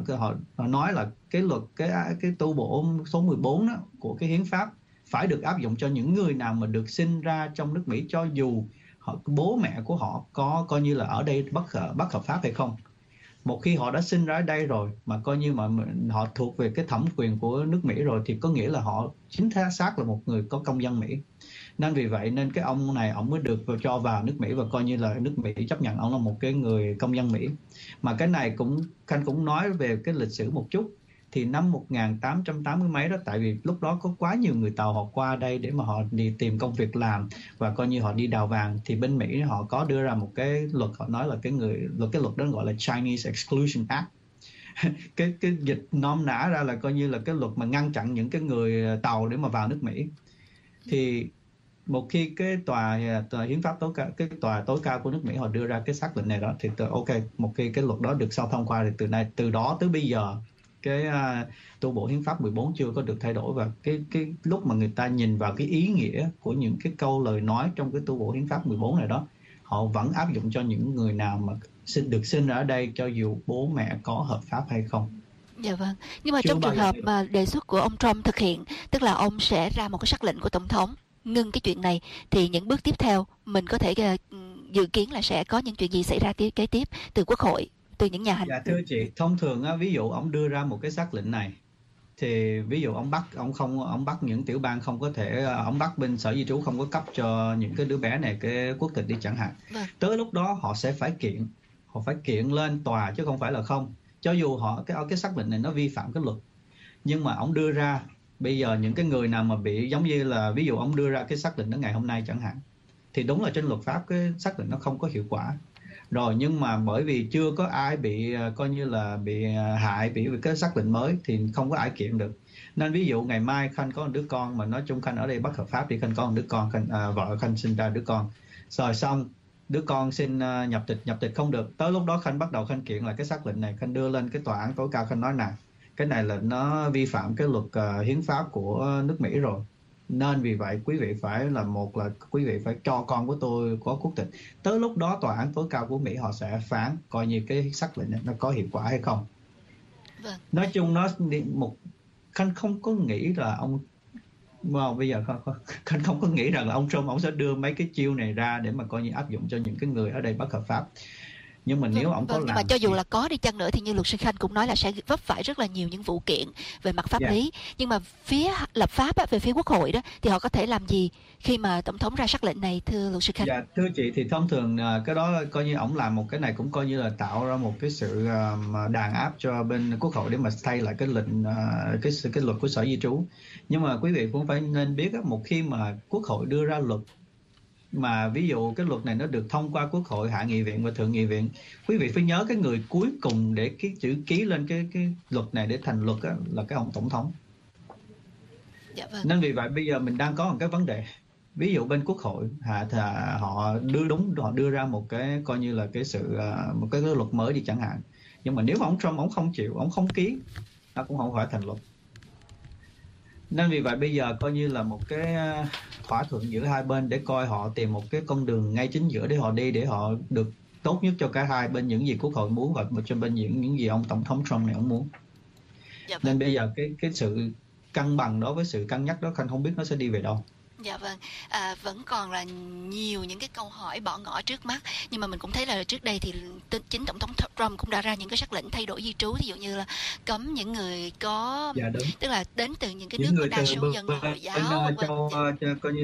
nói là cái luật cái tu bổ số 14 đó của cái hiến pháp phải được áp dụng cho những người nào mà được sinh ra trong nước Mỹ, cho dù bố mẹ của họ có coi như là ở đây bất hợp pháp hay không. Một khi họ đã sinh ra ở đây rồi mà coi như mà họ thuộc về cái thẩm quyền của nước Mỹ rồi, thì có nghĩa là họ chính xác là một người có công dân Mỹ. Nên vì vậy nên cái ông này ông mới được cho vào nước Mỹ, và coi như là nước Mỹ chấp nhận ông là một cái người công dân Mỹ. Mà cái này Khanh cũng nói về cái lịch sử một chút. Thì năm 1880 mấy đó, tại vì lúc đó có quá nhiều người Tàu họ qua đây để mà họ đi tìm công việc làm và coi như họ đi đào vàng, thì bên Mỹ họ có đưa ra một cái luật, họ nói là cái luật đó gọi là Chinese Exclusion Act. cái dịch nôm nã ra là coi như là cái luật mà ngăn chặn những cái người Tàu để mà vào nước Mỹ. Thì một khi cái tòa hiến pháp tối cao, cái tòa tối cao của nước Mỹ họ đưa ra cái xác lệnh này đó, thì ok, một khi cái luật đó được sau thông qua, thì từ đó tới bây giờ cái tu bổ hiến pháp 14 chưa có được thay đổi. Và cái lúc mà người ta nhìn vào cái ý nghĩa của những cái câu lời nói trong cái tu bổ hiến pháp 14 này đó, họ vẫn áp dụng cho những người nào mà được sinh ra ở đây, cho dù bố mẹ có hợp pháp hay không. Dạ vâng. Nhưng mà trong trường hợp mà đề xuất của ông Trump thực hiện, tức là ông sẽ ra một cái sắc lệnh của tổng thống ngưng cái chuyện này, thì những bước tiếp theo mình có thể dự kiến là sẽ có những chuyện gì xảy ra kế tiếp từ Quốc hội, từ những nhà hành. Dạ thưa chị, thông thường á, ví dụ ông đưa ra một cái sắc lệnh này, thì ví dụ ông bắt những tiểu bang không có thể, ông bắt bên sở di trú không có cấp cho những cái đứa bé này cái quốc tịch đi chẳng hạn. Tới lúc đó họ sẽ phải kiện lên tòa chứ không phải là không. Cho dù cái sắc lệnh này nó vi phạm cái luật, nhưng mà ông đưa ra, bây giờ những cái người nào mà bị giống như là ví dụ ông đưa ra cái sắc lệnh đó ngày hôm nay chẳng hạn, thì đúng là trên luật pháp cái sắc lệnh nó không có hiệu quả rồi, nhưng mà bởi vì chưa có ai bị coi như là bị hại vì cái sắc lệnh mới thì không có ai kiện được. Nên ví dụ ngày mai Khanh có một đứa con mà nói chung Khanh ở đây bất hợp pháp, thì Khanh có một đứa con, vợ Khanh sinh ra đứa con, rồi xong đứa con xin nhập tịch không được, tới lúc đó Khanh bắt đầu Khanh kiện lại cái sắc lệnh này, Khanh đưa lên cái tòa án tối cao, Khanh nói nè, cái này là nó vi phạm cái luật hiến pháp của nước Mỹ rồi, nên vì vậy quý vị phải là quý vị phải cho con của tôi có quốc tịch. Tới lúc đó tòa án tối cao của Mỹ họ sẽ phán coi như cái sắc lệnh này nó có hiệu quả hay không. Nói chung Khanh không có nghĩ là bây giờ Khanh không có nghĩ rằng là ông Trump ông sẽ đưa mấy cái chiêu này ra để mà coi như áp dụng cho những cái người ở đây bất hợp pháp. Nhưng mà nếu ông có làm, nhưng mà cho dù là có đi chăng nữa thì như luật sư Khanh cũng nói là sẽ vấp phải rất là nhiều những vụ kiện về mặt pháp lý. Nhưng mà phía lập pháp về phía Quốc hội đó thì họ có thể làm gì khi mà tổng thống ra sắc lệnh này, thưa luật sư Khanh? Dạ thưa chị, thì thông thường cái đó coi như ổng làm một cái này cũng coi như là tạo ra một cái sự đàn áp cho bên Quốc hội để mà thay lại cái lệnh cái luật của sở di trú. Nhưng mà quý vị cũng phải nên biết một khi mà Quốc hội đưa ra luật, mà ví dụ cái luật này nó được thông qua Quốc hội, Hạ nghị viện và Thượng nghị viện, quý vị phải nhớ cái người cuối cùng để cái chữ ký lên cái luật này để thành luật là cái ông tổng thống. Dạ vâng. Nên vì vậy bây giờ mình đang có một cái vấn đề, ví dụ bên Quốc hội họ đưa ra một cái coi như là cái sự một cái luật mới đi chẳng hạn, nhưng mà nếu mà ông Trump ông không chịu, ông không ký, nó cũng không phải thành luật. Nên vì vậy bây giờ coi như là một cái thỏa thuận giữa hai bên để coi họ tìm một cái con đường ngay chính giữa để họ đi, để họ được tốt nhất cho cả hai bên, những gì Quốc hội muốn và cho bên những gì ông tổng thống Trump này ông muốn. Nên bây giờ cái sự cân bằng đó với sự cân nhắc đó Khanh không biết nó sẽ đi về đâu. Dạ vâng, vẫn còn là nhiều những cái câu hỏi bỏ ngỏ trước mắt, nhưng mà mình cũng thấy là trước đây thì chính tổng thống Trump cũng đã ra những cái sắc lệnh thay đổi di trú, ví dụ như là cấm những người có tức là đến từ những cái nước có đa số dân Hồi giáo coi như là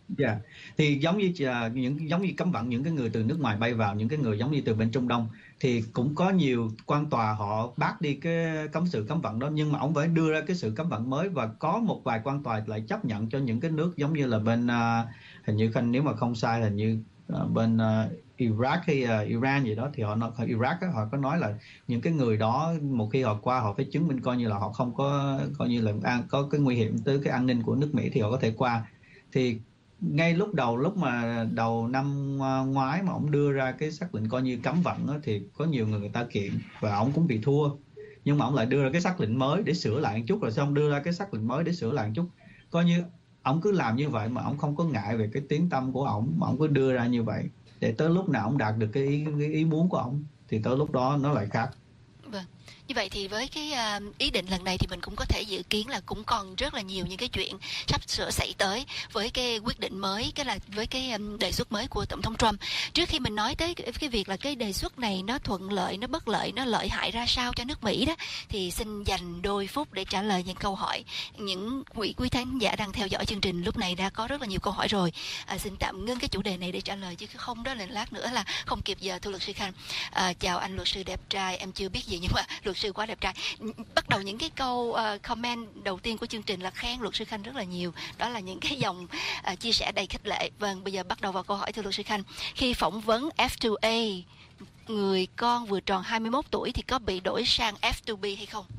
Dạ, thì giống như cấm vận những cái người từ nước ngoài bay vào, những cái người giống như từ bên Trung Đông, thì cũng có nhiều quan tòa họ bác đi cái sự cấm vận đó, nhưng mà ông phải đưa ra cái sự cấm vận mới, và có một vài quan tòa lại chấp nhận cho những cái nước giống như là bên hình như nếu mà không sai hình như bên Iraq hay Iran gì đó, thì họ nói Iraq á, họ có nói là những cái người đó một khi họ qua họ phải chứng minh coi như là họ không có coi như là có cái nguy hiểm tới cái an ninh của nước Mỹ thì họ có thể qua. Thì ngay lúc đầu năm ngoái mà ông đưa ra cái xác lệnh coi như cấm vận đó, thì có nhiều người ta kiện và ông cũng bị thua, nhưng mà ông lại đưa ra cái xác lệnh mới để sửa lại một chút, rồi xong đưa ra cái xác lệnh mới để sửa lại một chút, coi như ông cứ làm như vậy mà ông không có ngại về cái tiếng tăm của ông, mà ông cứ đưa ra như vậy để tới lúc nào ông đạt được cái ý muốn của ông thì tới lúc đó nó lại khác. Vâng. Như vậy thì với cái ý định lần này thì mình cũng có thể dự kiến là cũng còn rất là nhiều những cái chuyện sắp sửa xảy tới với cái quyết định mới, cái là với cái đề xuất mới của Tổng thống Trump. Trước khi mình nói tới cái việc là cái đề xuất này nó thuận lợi, nó bất lợi, nó lợi hại ra sao cho nước Mỹ đó, thì xin dành đôi phút để trả lời những câu hỏi. Những quý khán giả đang theo dõi chương trình lúc này đã có rất là nhiều câu hỏi rồi. Xin tạm ngưng cái chủ đề này để trả lời, chứ không đó là lát nữa là không kịp giờ. Thưa luật sư Khanh, chào anh luật sư đẹp trai, em chưa biết gì nhưng mà luật sư quá đẹp trai. Bắt đầu những cái câu comment đầu tiên của chương trình là khen luật sư Khanh rất là nhiều, đó là những cái dòng chia sẻ đầy khích lệ. Vâng, bây giờ bắt đầu vào câu hỏi. Thưa luật sư Khanh, khi phỏng vấn F2A, người con vừa tròn 21 tuổi thì có bị đổi sang F2B hay không?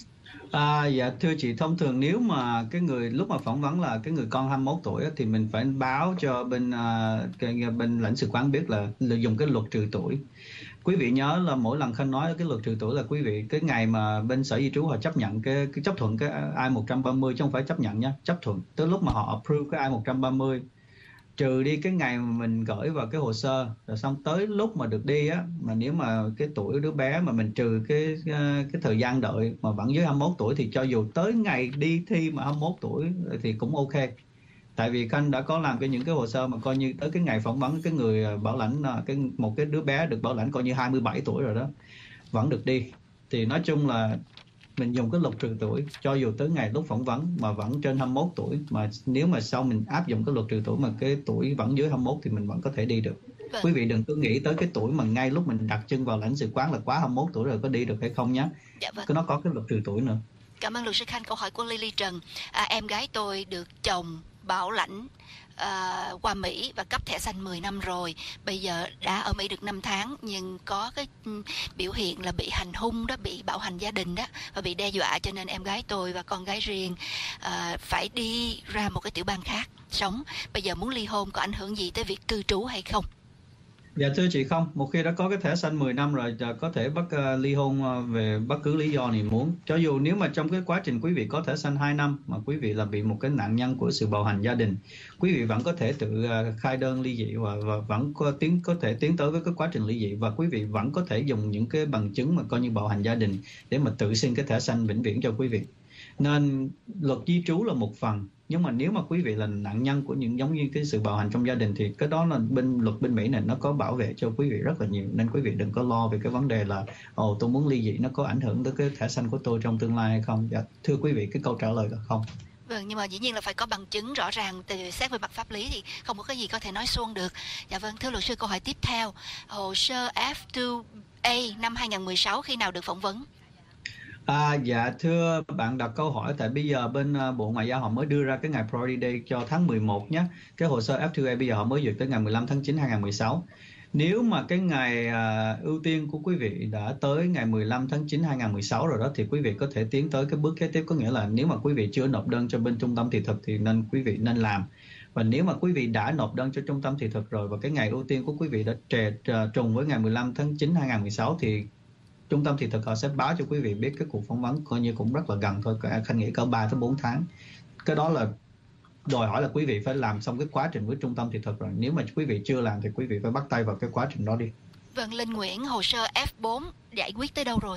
Dạ thưa chị, thông thường nếu mà cái người lúc mà phỏng vấn là cái người con 21 tuổi thì mình phải báo cho bên lãnh sự quán biết là dùng cái luật trừ tuổi. Quý vị nhớ là mỗi lần Khanh nói cái luật trừ tuổi là quý vị cái ngày mà bên sở di trú họ chấp nhận cái chấp thuận cái I-130, chứ không phải chấp nhận nha, chấp thuận tới lúc mà họ approve cái I-130, trừ đi cái ngày mà mình gửi vào cái hồ sơ, rồi xong tới lúc mà được đi á, mà nếu mà cái tuổi đứa bé mà mình trừ cái thời gian đợi mà vẫn dưới 21 tuổi thì cho dù tới ngày đi thi mà 21 tuổi thì cũng ok. Tại vì Khanh đã có làm những cái hồ sơ mà coi như tới cái ngày phỏng vấn cái người bảo lãnh, một cái đứa bé được bảo lãnh coi như 27 tuổi rồi đó, vẫn được đi. Thì nói chung là mình dùng cái luật trừ tuổi cho dù tới ngày lúc phỏng vấn mà vẫn trên 21 tuổi, mà nếu mà sau mình áp dụng cái luật trừ tuổi mà cái tuổi vẫn dưới 21 thì mình vẫn có thể đi được. Quý vị đừng cứ nghĩ tới cái tuổi mà ngay lúc mình đặt chân vào lãnh sự quán là quá 21 tuổi rồi có đi được hay không nhé. Dạ vâng. Nó có cái luật trừ tuổi nữa. Cảm ơn luật sư Khanh. Câu hỏi của Lily Trần. Em gái tôi được chồng bảo lãnh qua Mỹ và cấp thẻ xanh 10 năm rồi. Bây giờ đã ở Mỹ được 5 tháng nhưng có cái biểu hiện là bị hành hung đó, bị bạo hành gia đình đó và bị đe dọa, cho nên em gái tôi và con gái riêng phải đi ra một cái tiểu bang khác sống. Bây giờ muốn ly hôn có ảnh hưởng gì tới việc cư trú hay không? Dạ thưa chị, không. Một khi đã có cái thẻ xanh 10 năm rồi có thể ly hôn về bất cứ lý do gì muốn. Cho dù nếu mà trong cái quá trình quý vị có thẻ xanh 2 năm mà quý vị là bị một cái nạn nhân của sự bạo hành gia đình, quý vị vẫn có thể tự khai đơn ly dị và vẫn có thể tiến tới với cái quá trình ly dị, và quý vị vẫn có thể dùng những cái bằng chứng mà coi như bạo hành gia đình để mà tự xin cái thẻ xanh vĩnh viễn cho quý vị. Nên luật di trú là một phần, nhưng mà nếu mà quý vị là nạn nhân của những giống như cái sự bạo hành trong gia đình thì cái đó là luật bên Mỹ này nó có bảo vệ cho quý vị rất là nhiều, nên quý vị đừng có lo về cái vấn đề là tôi muốn ly dị nó có ảnh hưởng tới cái thẻ xanh của tôi trong tương lai hay không. Dạ, thưa quý vị, cái câu trả lời là không. Vâng, nhưng mà dĩ nhiên là phải có bằng chứng rõ ràng, từ xét về mặt pháp lý thì không có cái gì có thể nói suông được. Dạ vâng, thưa luật sư, câu hỏi tiếp theo. Hồ sơ F2A năm 2016 khi nào được phỏng vấn? Dạ thưa bạn đặt câu hỏi, tại bây giờ bên Bộ Ngoại giao họ mới đưa ra cái ngày priority day cho tháng 11 nhé. Cái hồ sơ F2A bây giờ họ mới duyệt tới ngày 15 tháng 9 2016. Nếu mà cái ngày ưu tiên của quý vị đã tới ngày 15 tháng 9 2016 rồi đó thì quý vị có thể tiến tới cái bước kế tiếp, có nghĩa là nếu mà quý vị chưa nộp đơn cho bên trung tâm thị thực thì quý vị nên làm. Và nếu mà quý vị đã nộp đơn cho trung tâm thị thực rồi và cái ngày ưu tiên của quý vị đã trùng với ngày 15 tháng 9 2016 thì trung tâm thị thực họ sẽ báo cho quý vị biết cái cuộc phỏng vấn coi như cũng rất là gần thôi, Khanh nghĩ cỡ 3 tới 4 tháng. Cái đó là đòi hỏi là quý vị phải làm xong cái quá trình với trung tâm thị thực rồi. Nếu mà quý vị chưa làm thì quý vị phải bắt tay vào cái quá trình đó đi. Vâng, Linh Nguyễn, hồ sơ F4 giải quyết tới đâu rồi?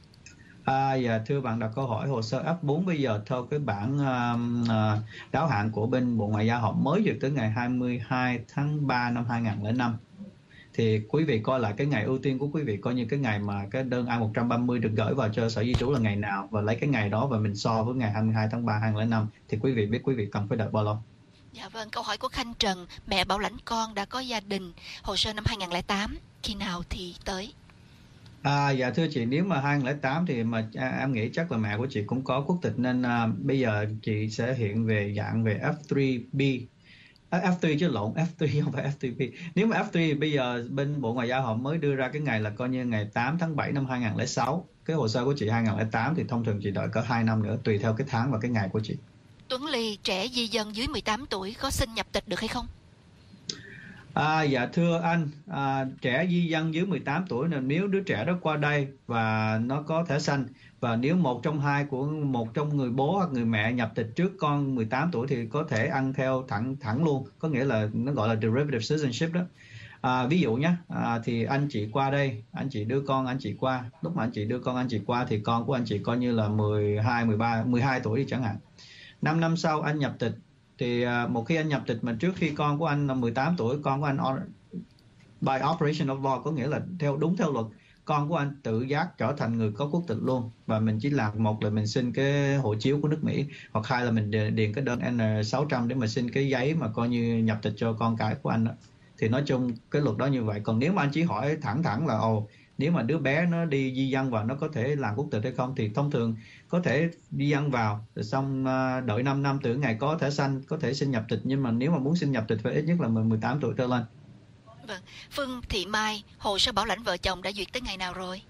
Dạ thưa bạn đặt câu hỏi, hồ sơ F4 bây giờ theo cái bản đáo hạn của bên Bộ Ngoại giao họ mới duyệt tới ngày 22 tháng 3 năm 2005. Thì quý vị coi lại cái ngày ưu tiên của quý vị, coi như cái ngày mà cái đơn I-130 được gửi vào cho sở di trú là ngày nào, và lấy cái ngày đó và mình so với ngày 22 tháng 3 2005 thì quý vị biết quý vị cần phải đợi bao lâu. Dạ vâng, câu hỏi của Khanh Trần, mẹ bảo lãnh con đã có gia đình, hồ sơ năm 2008, khi nào thì tới? Dạ thưa chị, nếu mà 2008 thì em nghĩ chắc là mẹ của chị cũng có quốc tịch, nên bây giờ chị sẽ hiện về dạng về F3B. F3 chứ lộn, F3 không phải F3B. Nếu mà F3 bây giờ bên Bộ Ngoại giao họ mới đưa ra cái ngày là coi như ngày 8 tháng 7 năm 2006. Cái hồ sơ của chị 2008 thì thông thường chị đợi cỡ 2 năm nữa, tùy theo cái tháng và cái ngày của chị. Tuấn Ly, trẻ di dân dưới 18 tuổi có xin nhập tịch được hay không? Dạ thưa anh, trẻ di dân dưới 18 tuổi là nếu đứa trẻ đó qua đây và nó có thẻ xanh, và nếu một trong người bố hoặc người mẹ nhập tịch trước con 18 tuổi thì có thể ăn theo thẳng luôn, có nghĩa là nó gọi là derivative citizenship đó. Ví dụ nhé, thì anh chị qua đây, anh chị đưa con anh chị qua, lúc mà anh chị đưa con anh chị qua thì con của anh chị coi như là 12 tuổi đi chẳng hạn. 5 năm sau anh nhập tịch, thì một khi anh nhập tịch mà trước khi con của anh là 18 tuổi, con của anh by operation of law, có nghĩa là đúng theo luật, con của anh tự giác trở thành người có quốc tịch luôn. Và mình chỉ làm một là mình xin cái hộ chiếu của nước Mỹ, hoặc hai là mình điền cái đơn N600 để mà xin cái giấy mà coi như nhập tịch cho con cái của anh đó. Thì nói chung cái luật đó như vậy. Còn nếu mà anh chỉ hỏi thẳng là nếu mà đứa bé nó đi di dân vào nó có thể làm quốc tịch hay không, thì thông thường có thể di dân vào rồi xong đợi 5 năm từ ngày có thẻ xanh có thể xin nhập tịch, nhưng mà nếu mà muốn xin nhập tịch phải ít nhất là 18 tuổi trở lên. Vâng, Phương Thị Mai, hồ sơ bảo lãnh vợ chồng đã duyệt tới ngày nào rồi?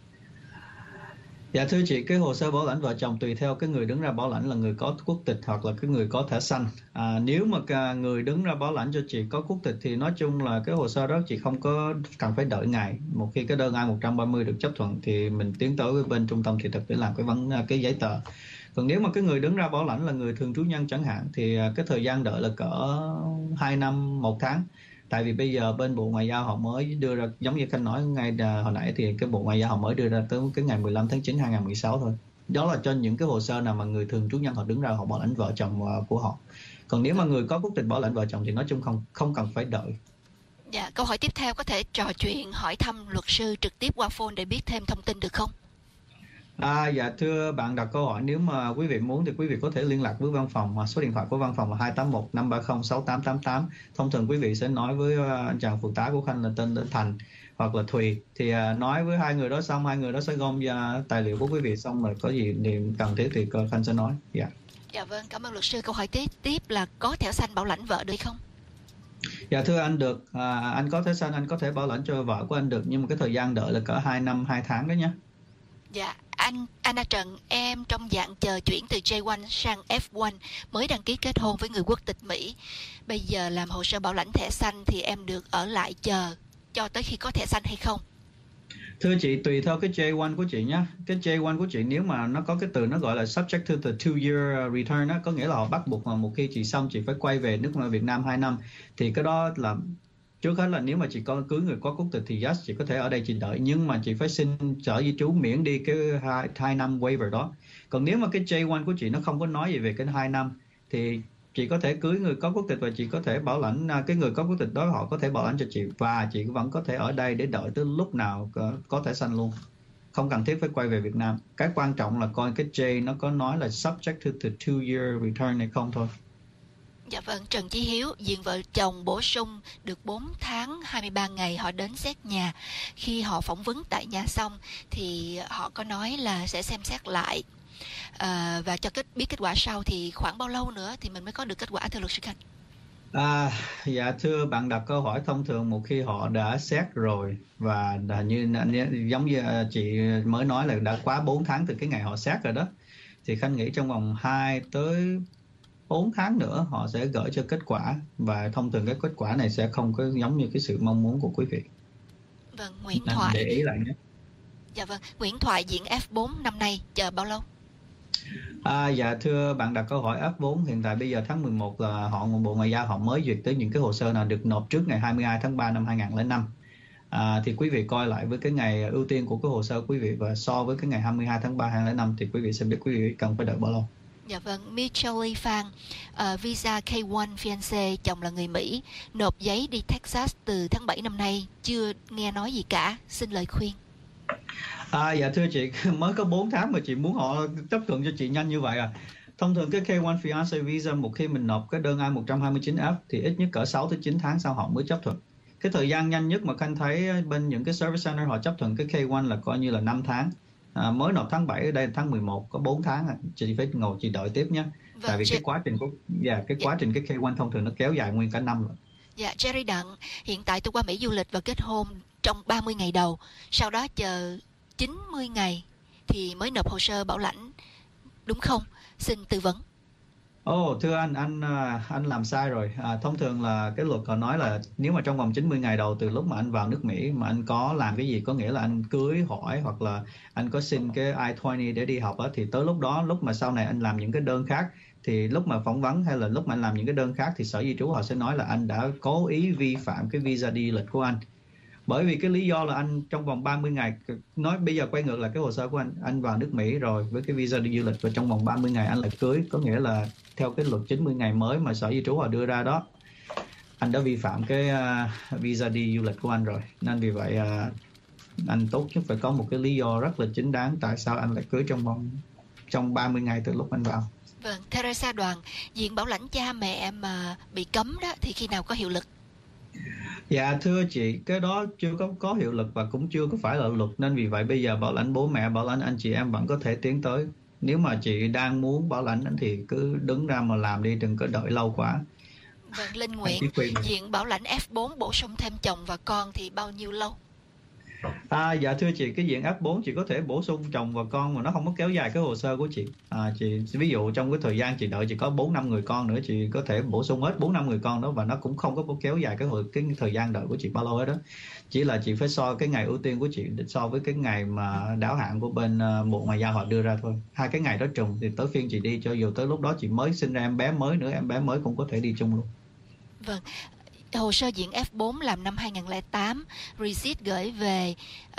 Dạ thưa chị, cái hồ sơ bảo lãnh vợ chồng tùy theo cái người đứng ra bảo lãnh là người có quốc tịch hoặc là cái người có thẻ xanh. Nếu mà người đứng ra bảo lãnh cho chị có quốc tịch thì nói chung là cái hồ sơ đó chị không có cần phải đợi ngày. Một khi cái đơn I-130 được chấp thuận thì mình tiến tới bên trung tâm thị thực để làm cái giấy tờ. Còn nếu mà cái người đứng ra bảo lãnh là người thường trú nhân chẳng hạn thì cái thời gian đợi là cỡ 2 năm 1 tháng. Tại vì bây giờ bên Bộ Ngoại giao họ mới đưa ra, giống như Khanh nói ngay hồi nãy, thì cái Bộ Ngoại giao họ mới đưa ra tới cái ngày 15 tháng 9 2016 thôi. Đó là cho những cái hồ sơ nào mà người thường trú nhân họ đứng ra họ bảo lãnh vợ chồng của họ. Còn nếu mà người có quốc tịch bảo lãnh vợ chồng thì nói chung không cần phải đợi. Dạ, câu hỏi tiếp theo có thể trò chuyện hỏi thăm luật sư trực tiếp qua phone để biết thêm thông tin được không? Dạ thưa bạn đặt câu hỏi, nếu mà quý vị muốn thì quý vị có thể liên lạc với văn phòng, số điện thoại của văn phòng là 281-530-6888. Thông thường quý vị sẽ nói với anh chàng phụ tá của Khanh là tên Thành hoặc là Thùy, thì nói với hai người đó xong, hai người đó sẽ gom ra tài liệu của quý vị, xong rồi có gì cần thiết thì Khanh sẽ nói. Dạ vâng, cảm ơn luật sư. Câu hỏi tiếp là có thẻ xanh bảo lãnh vợ được không? Dạ thưa anh được, anh có thẻ xanh anh có thể bảo lãnh cho vợ của anh được, nhưng mà cái thời gian đợi là cỡ 2 năm 2 tháng đó nhé. Dạ, Anna Trần, em trong dạng chờ chuyển từ J1 sang F1 mới đăng ký kết hôn với người quốc tịch Mỹ. Bây giờ làm hồ sơ bảo lãnh thẻ xanh thì em được ở lại chờ cho tới khi có thẻ xanh hay không? Thưa chị, tùy theo cái J1 của chị nhé. Cái J1 của chị nếu mà nó có cái từ nó gọi là subject to the 2-year return đó, có nghĩa là họ bắt buộc mà một khi chị xong chị phải quay về nước Việt Nam 2 năm. Thì cái đó là trước hết là nếu mà chị có cưới người có quốc tịch thì yes, chị có thể ở đây chị đợi, nhưng mà chị phải xin sở di trú miễn đi cái 2 năm waiver đó. Còn nếu mà cái J1 của chị nó không có nói gì về cái 2 năm thì chị có thể cưới người có quốc tịch và chị có thể bảo lãnh, cái người có quốc tịch đó họ có thể bảo lãnh cho chị, và chị vẫn có thể ở đây để đợi tới lúc nào có thẻ xanh luôn, không cần thiết phải quay về Việt Nam. Cái quan trọng là coi cái J nó có nói là subject to the 2-year return hay không thôi. Dạ vâng, Trần Chí Hiếu, diện vợ chồng bổ sung được 4 tháng 23 ngày họ đến xét nhà. Khi họ phỏng vấn tại nhà xong thì họ có nói là sẽ xem xét lại và cho biết kết quả sau, thì khoảng bao lâu nữa thì mình mới có được kết quả thưa luật sư Khanh? Dạ thưa bạn đặt câu hỏi, thông thường một khi họ đã xét rồi và như giống như chị mới nói là đã quá 4 tháng từ cái ngày họ xét rồi đó, thì Khanh nghĩ trong vòng 2 tới 4 tháng nữa họ sẽ gửi cho kết quả, và thông thường cái kết quả này sẽ không có giống như cái sự mong muốn của quý vị. Vâng, Nguyễn Thoại. Để ý lại nhé. Dạ vâng, Nguyễn Thoại diện F4 năm nay chờ bao lâu? Dạ thưa bạn đặt câu hỏi F4 hiện tại bây giờ tháng 11 là Bộ Ngoại giao họ mới duyệt tới những cái hồ sơ nào được nộp trước ngày 22 tháng 3 năm 2005. Thì quý vị coi lại với cái ngày ưu tiên của cái hồ sơ quý vị và so với cái ngày 22 tháng 3 2005 thì quý vị sẽ biết quý vị cần phải đợi bao lâu. Dạ vâng, Michelle Phan, visa K1 fiancé, chồng là người Mỹ, nộp giấy đi Texas từ tháng 7 năm nay, chưa nghe nói gì cả, xin lời khuyên. Dạ thưa chị, mới có 4 tháng mà chị muốn họ chấp thuận cho chị nhanh như vậy Thông thường cái K1 Fiancé Visa một khi mình nộp cái đơn I-129F thì ít nhất cỡ 6 tới 9 tháng sau họ mới chấp thuận. Cái thời gian nhanh nhất mà Khanh thấy bên những cái service center họ chấp thuận cái K1 là coi như là 5 tháng. Mới nộp tháng 7, ở đây là tháng 11, có 4 tháng. Chị phải ngồi chị đợi tiếp nhé. Tại vì cái quá trình cái K1 thông thường nó kéo dài nguyên cả năm rồi. Dạ, Jerry Đặng, hiện tại tôi qua Mỹ du lịch và kết hôn trong 30 ngày đầu, sau đó chờ 90 ngày thì mới nộp hồ sơ bảo lãnh, đúng không? Xin tư vấn. Thưa anh làm sai rồi. Thông thường là cái luật họ nói là nếu mà trong vòng 90 ngày đầu từ lúc mà anh vào nước Mỹ mà anh có làm cái gì, có nghĩa là anh cưới hỏi hoặc là anh có xin cái I-20 để đi học á, thì tới lúc đó, lúc mà sau này anh làm những cái đơn khác, thì lúc mà phỏng vấn hay là lúc mà anh làm những cái đơn khác thì Sở Di trú họ sẽ nói là anh đã cố ý vi phạm cái visa đi lịch của anh. Bởi vì cái lý do là anh trong vòng 30 ngày, nói bây giờ quay ngược lại cái hồ sơ của anh vào nước Mỹ rồi với cái visa đi du lịch và trong vòng 30 ngày anh lại cưới, có nghĩa là theo cái luật 90 ngày mới mà Sở Di trú họ đưa ra đó, anh đã vi phạm cái visa đi du lịch của anh rồi. Nên vì vậy anh tốt nhất phải có một cái lý do rất là chính đáng tại sao anh lại cưới trong 30 ngày từ lúc anh vào. Vâng, Teresa Đoàn, diện bảo lãnh cha mẹ mà bị cấm đó thì khi nào có hiệu lực? Dạ thưa chị, cái đó chưa có hiệu lực và cũng chưa có phải là luật, nên vì vậy bây giờ bảo lãnh bố mẹ, bảo lãnh anh chị em vẫn có thể tiến tới. Nếu mà chị đang muốn bảo lãnh thì cứ đứng ra mà làm đi, đừng có đợi lâu quá. Vâng, Linh Nguyễn, diện bảo lãnh F4 bổ sung thêm chồng và con thì bao nhiêu lâu? Dạ thưa chị, cái diện F4 chị có thể bổ sung chồng và con mà nó không có kéo dài cái hồ sơ của chị. Chị ví dụ trong cái thời gian chị đợi chị có 4-5 người con nữa, chị có thể bổ sung hết 4-5 người con đó và nó cũng không có kéo dài cái thời gian đợi của chị bao lâu hết đó. Chỉ là chị phải so cái ngày ưu tiên của chị so với cái ngày mà đáo hạn của bên Bộ Ngoại giao họ đưa ra thôi. Hai cái ngày đó trùng thì tới phiên chị đi, cho dù tới lúc đó chị mới sinh ra em bé mới nữa, em bé mới cũng có thể đi chung luôn. Vâng. Hồ sơ diện F4 làm năm 2008, receipt gửi về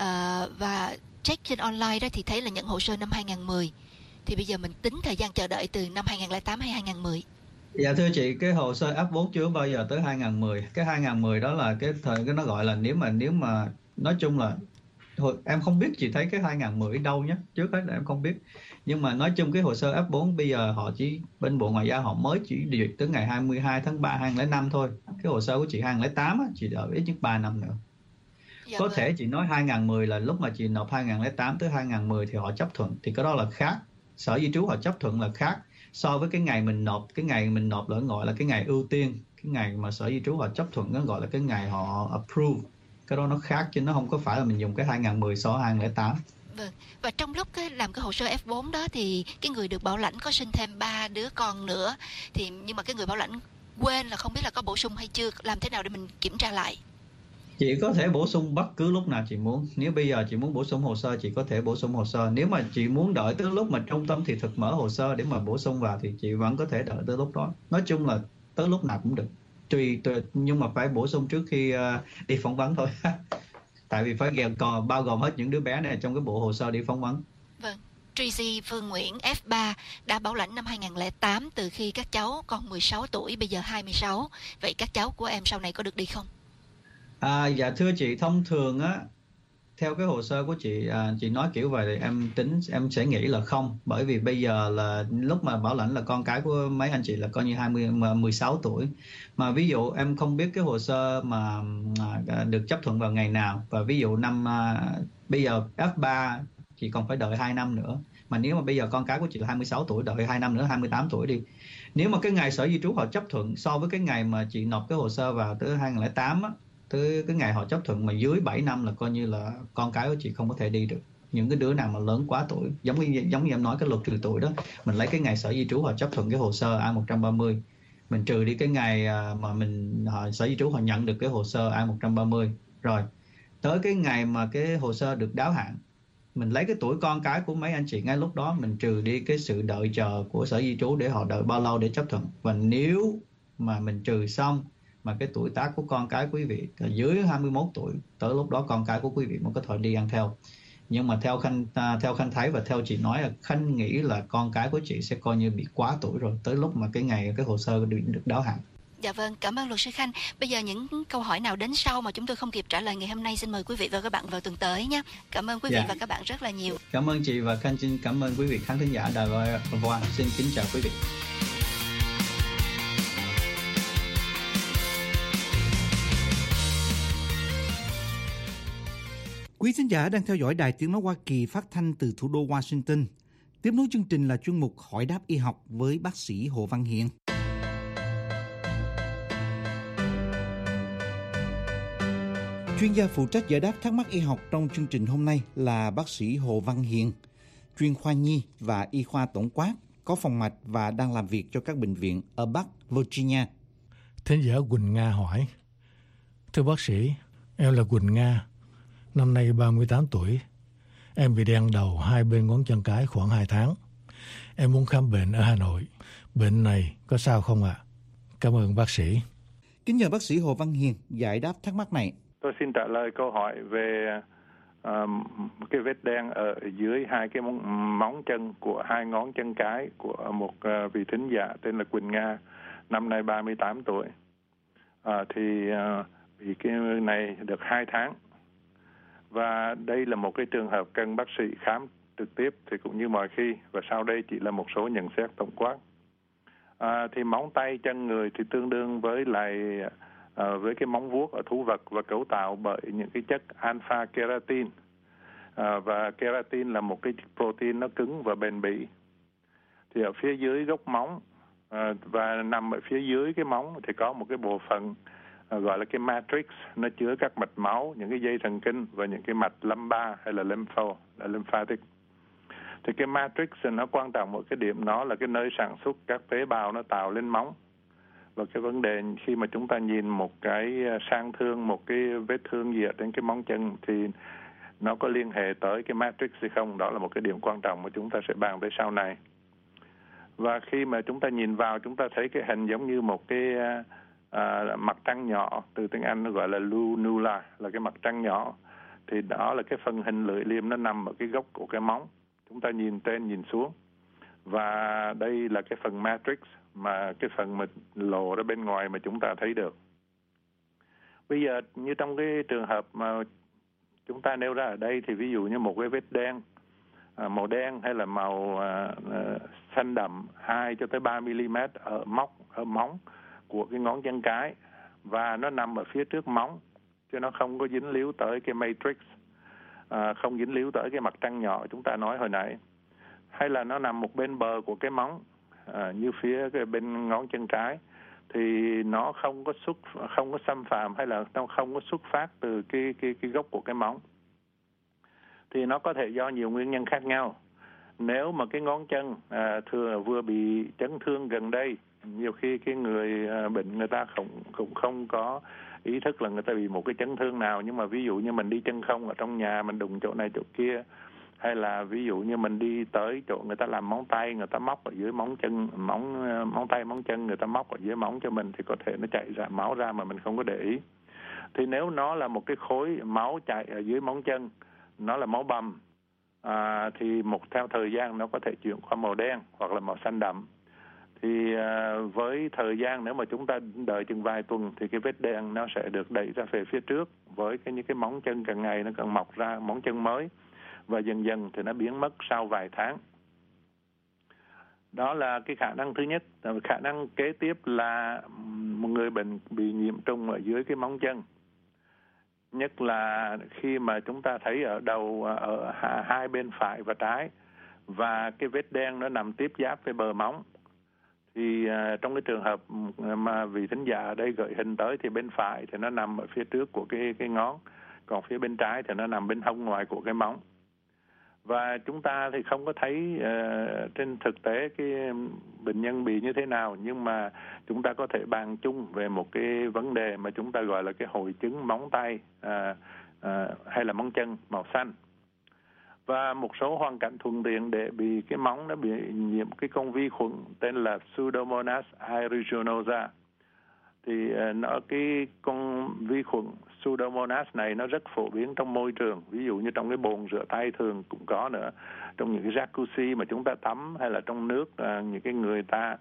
và check trên online đó thì thấy là nhận hồ sơ năm 2010. Thì bây giờ mình tính thời gian chờ đợi từ năm 2008 hay 2010? Dạ thưa chị, cái hồ sơ F4 chưa bao giờ tới 2010. Cái 2010 đó là cái nó gọi là nếu mà nói chung là em không biết chị thấy cái 2010 đâu nhé, trước hết là em không biết. Nhưng mà nói chung cái hồ sơ F4 bây giờ họ chỉ bên Bộ Ngoại giao họ mới chỉ duyệt tới ngày 22 tháng 3 2005 thôi. Cái hồ sơ của chị 2008 á, chị đợi ít nhất 3 năm nữa. Có thể chị nói 2010 là lúc mà chị nộp 2008 tới 2010 thì họ chấp thuận, thì cái đó là khác. Sở Di trú họ chấp thuận là khác so với cái ngày mình nộp. Cái ngày mình nộp là gọi là cái ngày ưu tiên, cái ngày mà Sở Di trú họ chấp thuận nó gọi là cái ngày họ approve. Cái đó nó khác chứ nó không có phải là mình dùng cái 2010 so với 2008. Vâng. Và trong lúc làm cái hồ sơ F4 đó thì cái người được bảo lãnh có sinh thêm 3 đứa con nữa, thì nhưng mà cái người bảo lãnh quên là không biết là có bổ sung hay chưa, làm thế nào để mình kiểm tra lại? Chị có thể bổ sung bất cứ lúc nào chị muốn. Nếu bây giờ chị muốn bổ sung hồ sơ, chị có thể bổ sung hồ sơ. Nếu mà chị muốn đợi tới lúc mà trung tâm thị thực mở hồ sơ để mà bổ sung vào thì chị vẫn có thể đợi tới lúc đó. Nói chung là tới lúc nào cũng được. Tùy nhưng mà phải bổ sung trước khi đi phỏng vấn thôi. Tại vì phải còn bao gồm hết những đứa bé này trong cái bộ hồ sơ đi phỏng vấn. Vâng. Tracy Phương Nguyễn F3 đã bảo lãnh năm 2008 từ khi các cháu còn 16 tuổi, bây giờ 26. Vậy các cháu của em sau này có được đi không? Dạ thưa chị, thông thường á, theo cái hồ sơ của chị nói kiểu vậy thì em sẽ nghĩ là không. Bởi vì bây giờ là lúc mà bảo lãnh là con cái của mấy anh chị là coi như 16 tuổi. Mà ví dụ em không biết cái hồ sơ mà được chấp thuận vào ngày nào. Và ví dụ bây giờ F3 chị còn phải đợi 2 năm nữa. Mà nếu mà bây giờ con cái của chị là 26 tuổi, đợi 2 năm nữa 28 tuổi đi. Nếu mà cái ngày Sở Di trú họ chấp thuận so với cái ngày mà chị nộp cái hồ sơ vào tới 2008 á, tới cái ngày họ chấp thuận mà dưới 7 năm là coi như là con cái của chị không có thể đi được. Những cái đứa nào mà lớn quá tuổi, giống như em nói cái luật trừ tuổi đó, mình lấy cái ngày Sở Di trú họ chấp thuận cái hồ sơ I-130, mình trừ đi cái ngày mà Sở Di trú họ nhận được cái hồ sơ I-130, rồi tới cái ngày mà cái hồ sơ được đáo hạn, mình lấy cái tuổi con cái của mấy anh chị ngay lúc đó, mình trừ đi cái sự đợi chờ của Sở Di trú để họ đợi bao lâu để chấp thuận. Và nếu mà mình trừ xong mà cái tuổi tác của con cái quý vị là dưới 21 tuổi, tới lúc đó con cái của quý vị mới có thể đi ăn theo. Nhưng mà theo Khanh thấy và theo chị nói là Khanh nghĩ là con cái của chị sẽ coi như bị quá tuổi rồi, tới lúc mà cái ngày cái hồ sơ được đáo hạn. Dạ vâng, cảm ơn luật sư Khanh. Bây giờ những câu hỏi nào đến sau mà chúng tôi không kịp trả lời ngày hôm nay, xin mời quý vị và các bạn vào tuần tới nhé. Cảm ơn quý vị và các bạn rất là nhiều. Cảm ơn chị và Khanh, xin cảm ơn quý vị khán thính giả Đài Voa. Xin kính chào quý vị. Quý thính giả đang theo dõi Đài Tiếng nói Hoa Kỳ phát thanh từ thủ đô Washington. Tiếp nối chương trình là chuyên mục Hỏi đáp y học với bác sĩ Hồ Văn Hiền. Chuyên gia phụ trách giải đáp thắc mắc y học trong chương trình hôm nay là bác sĩ Hồ Văn Hiền, chuyên khoa nhi và y khoa tổng quát, có phòng mạch và đang làm việc cho các bệnh viện ở Bắc Virginia. Thính giả Quỳnh Nga hỏi: Thưa bác sĩ, em là Quỳnh Nga, năm nay 38 tuổi. Em bị đen đầu hai bên ngón chân cái khoảng 2 tháng. Em muốn khám bệnh ở Hà Nội. Bệnh này có sao không ạ? Cảm ơn bác sĩ. Kính nhờ bác sĩ Hồ Văn Hiền giải đáp thắc mắc này. Tôi xin trả lời câu hỏi về cái vết đen ở dưới hai cái móng chân của hai ngón chân cái của một vị thính giả tên là Quỳnh Nga, năm nay 38 tuổi. Vì cái này được 2 tháng. Và đây là một cái trường hợp cần bác sĩ khám trực tiếp thì cũng như mọi khi, và sau đây chỉ là một số nhận xét tổng quát. Thì móng tay chân người thì tương đương với với cái móng vuốt ở thú vật và cấu tạo bởi những cái chất alpha keratin. Và keratin là một cái protein nó cứng và bền bỉ. Thì ở phía dưới gốc móng và nằm ở phía dưới cái móng thì có một cái bộ phận gọi là cái matrix, nó chứa các mạch máu, những cái dây thần kinh và những cái mạch lumbar hay là lymphatic. Thì cái matrix nó quan trọng một cái điểm, nó là cái nơi sản xuất các tế bào nó tạo lên móng. Và cái vấn đề khi mà chúng ta nhìn một cái sang thương, một cái vết thương gì ở trên cái móng chân thì nó có liên hệ tới cái matrix hay không, đó là một cái điểm quan trọng mà chúng ta sẽ bàn tới sau này. Và khi mà chúng ta nhìn vào, chúng ta thấy cái hình giống như một cái mặt trăng nhỏ, từ tiếng Anh nó gọi là lunula, là cái mặt trăng nhỏ. Thì đó là cái phần hình lưỡi liềm nó nằm ở cái gốc của cái móng. Chúng ta nhìn trên nhìn xuống. Và đây là cái phần matrix, mà cái phần mà lộ ra bên ngoài mà chúng ta thấy được. Bây giờ như trong cái trường hợp mà chúng ta nêu ra ở đây thì ví dụ như một cái vết đen màu đen hay là màu xanh đậm 2 cho tới 3 mm ở móng của cái ngón chân cái, và nó nằm ở phía trước móng chứ nó không có dính líu tới cái matrix, không dính líu tới cái mặt trăng nhỏ chúng ta nói hồi nãy, hay là nó nằm một bên bờ của cái móng như phía cái bên ngón chân trái, thì nó không có xâm phạm hay là nó không có xuất phát từ cái gốc của cái móng. Thì nó có thể do nhiều nguyên nhân khác nhau. Nếu mà cái ngón chân vừa bị chấn thương gần đây, nhiều khi cái người bệnh người ta cũng không có ý thức là người ta bị một cái chấn thương nào, nhưng mà ví dụ như mình đi chân không ở trong nhà, mình đụng chỗ này chỗ kia, hay là ví dụ như mình đi tới chỗ người ta làm móng tay, người ta móc ở dưới móng tay móng chân, người ta móc ở dưới móng cho mình, thì có thể nó chảy ra máu ra mà mình không có để ý. Thì nếu nó là một cái khối máu chạy ở dưới móng chân, nó là máu bầm, thì theo thời gian nó có thể chuyển qua màu đen hoặc là màu xanh đậm. Thì với thời gian, nếu mà chúng ta đợi chừng vài tuần thì cái vết đen nó sẽ được đẩy ra về phía trước, với những cái móng chân càng ngày nó càng mọc ra móng chân mới, và dần dần thì nó biến mất sau vài tháng. Đó là cái khả năng thứ nhất. Khả năng kế tiếp là một người bệnh bị nhiễm trùng ở dưới cái móng chân. Nhất là khi mà chúng ta thấy ở đầu, ở hai bên phải và trái, và cái vết đen nó nằm tiếp giáp với bờ móng. Thì trong cái trường hợp mà vị thính giả ở đây gợi hình tới thì bên phải thì nó nằm ở phía trước của cái ngón, còn phía bên trái thì nó nằm bên hông ngoài của cái móng. Và chúng ta thì không có thấy trên thực tế cái bệnh nhân bị như thế nào, nhưng mà chúng ta có thể bàn chung về một cái vấn đề mà chúng ta gọi là cái hội chứng móng tay hay là móng chân màu xanh. Và một số hoàn cảnh thuận tiện để bị cái móng nó bị nhiễm cái con vi khuẩn tên là Pseudomonas aeruginosa. Thì cái con vi khuẩn Pseudomonas này nó rất phổ biến trong môi trường, ví dụ như trong cái bồn rửa tay thường cũng có nữa, trong những cái jacuzzi mà chúng ta tắm, hay là trong nước những cái người ta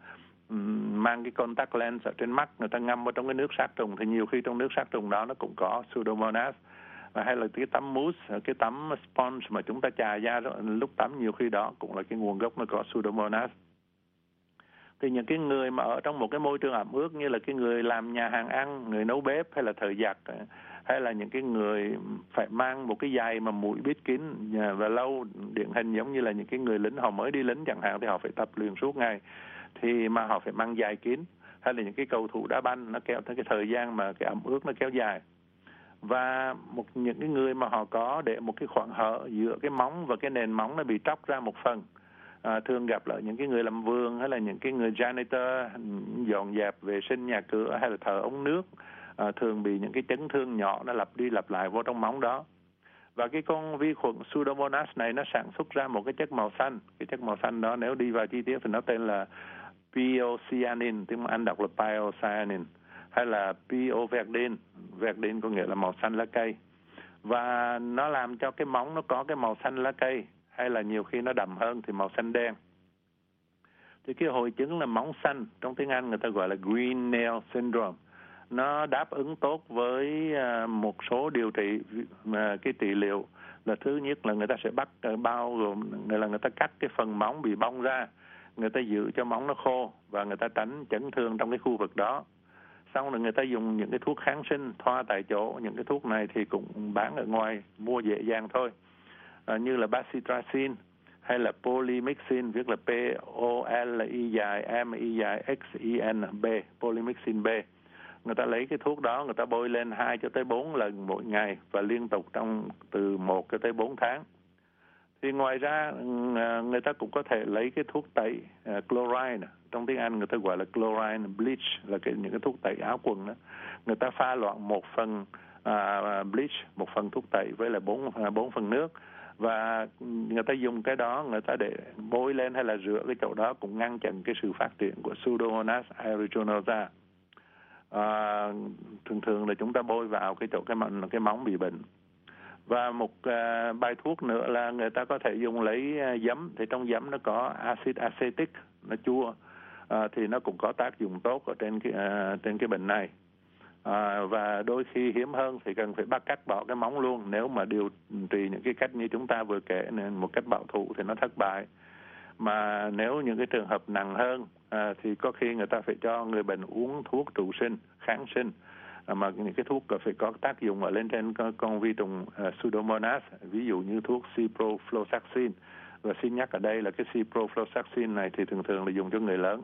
mang cái contact lens ở trên mắt, người ta ngâm vào trong cái nước sát trùng, thì nhiều khi trong nước sát trùng đó nó cũng có Pseudomonas. Hay là cái tắm mousse, cái tắm sponge mà chúng ta chà da lúc tắm, nhiều khi đó cũng là cái nguồn gốc nó có Pseudomonas. Thì những cái người mà ở trong một cái môi trường ẩm ướt, như là cái người làm nhà hàng ăn, người nấu bếp, hay là thợ giặt, hay là những cái người phải mang một cái giày mà mũi bít kín và lâu, điển hình giống như là những cái người lính họ mới đi lính chẳng hạn, thì họ phải tập luyện suốt ngày, thì mà họ phải mang giày kín, hay là những cái cầu thủ đá banh nó kéo tới cái thời gian mà cái ẩm ướt nó kéo dài. Và những cái người mà họ có để một cái khoảng hở giữa cái móng và cái nền móng nó bị tróc ra một phần, thường gặp là những cái người làm vườn, hay là những cái người janitor dọn dẹp vệ sinh nhà cửa, hay là thợ ống nước, thường bị những cái chấn thương nhỏ nó lặp đi lặp lại vô trong móng đó. Và cái con vi khuẩn Pseudomonas này nó sản xuất ra một cái chất màu xanh. Cái chất màu xanh đó nếu đi vào chi tiết thì nó tên là piocyanin, tiếng Anh đọc là piocyanin, hay là pioverdin. Verdin có nghĩa là màu xanh lá cây. Và nó làm cho cái móng nó có cái màu xanh lá cây, hay là nhiều khi nó đậm hơn thì màu xanh đen. Thì cái hội chứng là móng xanh, trong tiếng Anh người ta gọi là green nail syndrome. Nó đáp ứng tốt với một số điều trị, cái trị liệu là thứ nhất là người ta sẽ bắt bao gồm là người ta cắt cái phần móng bị bong ra, người ta giữ cho móng nó khô và người ta tránh chấn thương trong cái khu vực đó. Xong rồi người ta dùng những cái thuốc kháng sinh thoa tại chỗ. Những cái thuốc này thì cũng bán ở ngoài, mua dễ dàng thôi, như là bacitracin hay là polymyxin, viết là POLIMYXIN B, polymyxin B. Người ta lấy cái thuốc đó, người ta bôi lên 2 cho tới 4 lần mỗi ngày và liên tục trong từ 1 cho tới 4 tháng. Thì ngoài ra người ta cũng có thể lấy cái thuốc tẩy chlorine, trong tiếng Anh người ta gọi là chlorine bleach, là những cái thuốc tẩy áo quần đó. Người ta pha loãng 1 phần bleach, 1 phần thuốc tẩy với là 4 phần nước, và người ta dùng cái đó, người ta để bôi lên hay là rửa cái chỗ đó, cũng ngăn chặn cái sự phát triển của Pseudomonas aeruginosa. Thường là chúng ta bôi vào cái chỗ cái móng bị bệnh. Và một bài thuốc nữa là người ta có thể dùng lấy giấm, thì trong giấm nó có acid acetic, nó chua, thì nó cũng có tác dụng tốt ở trên cái bệnh này. Và đôi khi hiếm hơn thì cần phải cắt bỏ cái móng luôn. Nếu mà điều trị những cái cách như chúng ta vừa kể nên một cách bảo thủ thì nó thất bại. Mà nếu những cái trường hợp nặng hơn thì có khi người ta phải cho người bệnh uống thuốc trụ sinh, kháng sinh, mà những cái thuốc phải có tác dụng ở lên trên con vi trùng Pseudomonas, ví dụ như thuốc ciprofloxacin. Và xin nhắc ở đây là cái ciprofloxacin này thì thường là dùng cho người lớn.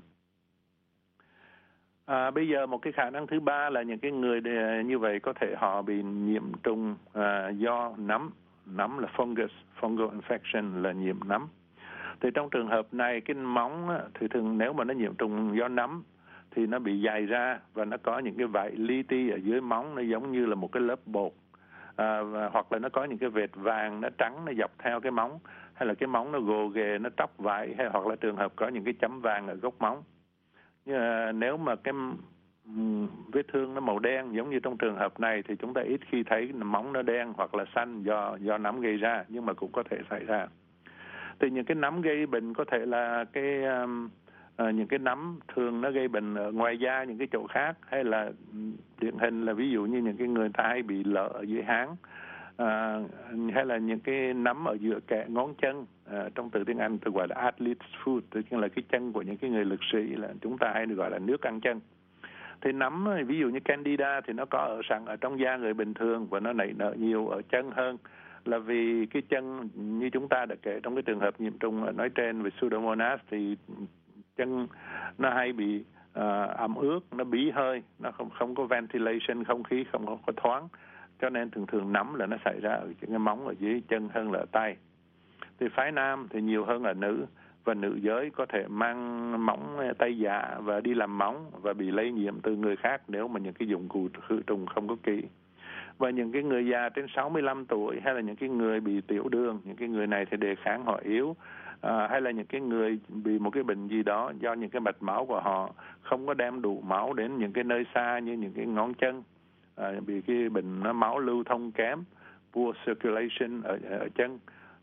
Bây giờ một cái khả năng thứ ba là những cái người như vậy có thể họ bị nhiễm trùng do nấm là fungal infection, là nhiễm nấm. Thì trong trường hợp này cái móng thì thường nếu mà nó nhiễm trùng do nấm thì nó bị dày ra và nó có những cái vảy li ti ở dưới móng, nó giống như là một cái lớp bột, hoặc là nó có những cái vệt vàng, nó trắng, nó dọc theo cái móng, hay là cái móng nó gồ ghề, nó tróc vảy, hay hoặc là trường hợp có những cái chấm vàng ở gốc móng. Nếu mà cái vết thương nó màu đen giống như trong trường hợp này thì chúng ta ít khi thấy móng nó đen hoặc là xanh do nấm gây ra, nhưng mà cũng có thể xảy ra. Thì những cái nấm gây bệnh có thể là những cái nấm thường nó gây bệnh ở ngoài da, những cái chỗ khác, hay là điển hình là ví dụ như những cái người ta hay bị lở ở dưới háng, hay là những cái nấm ở giữa kẽ ngón chân, trong từ tiếng Anh tôi gọi là athlete's foot, tức là cái chân của những cái người lực sĩ, là chúng ta hay được gọi là nước ăn chân. Thì nấm ví dụ như Candida thì nó có ở sẵn ở trong da người bình thường và nó nảy nở nhiều ở chân hơn, là vì cái chân như chúng ta đã kể trong cái trường hợp nhiễm trùng nói trên về Pseudomonas thì chân nó hay bị ẩm ướt, nó bí hơi, nó không có ventilation, không khí không có thoáng, cho nên thường nấm là nó xảy ra ở cái móng ở dưới chân hơn là ở tay. Thì phái nam thì nhiều hơn là nữ, và nữ giới có thể mang móng tay dạ và đi làm móng và bị lây nhiễm từ người khác nếu mà những cái dụng cụ khử trùng không có kỹ. Và những cái người già trên 65 tuổi hay là những cái người bị tiểu đường, những cái người này thì đề kháng họ yếu, hay là những cái người bị một cái bệnh gì đó do những cái mạch máu của họ không có đem đủ máu đến những cái nơi xa như những cái ngón chân, bị cái bệnh nó máu lưu thông kém, poor circulation ở chân,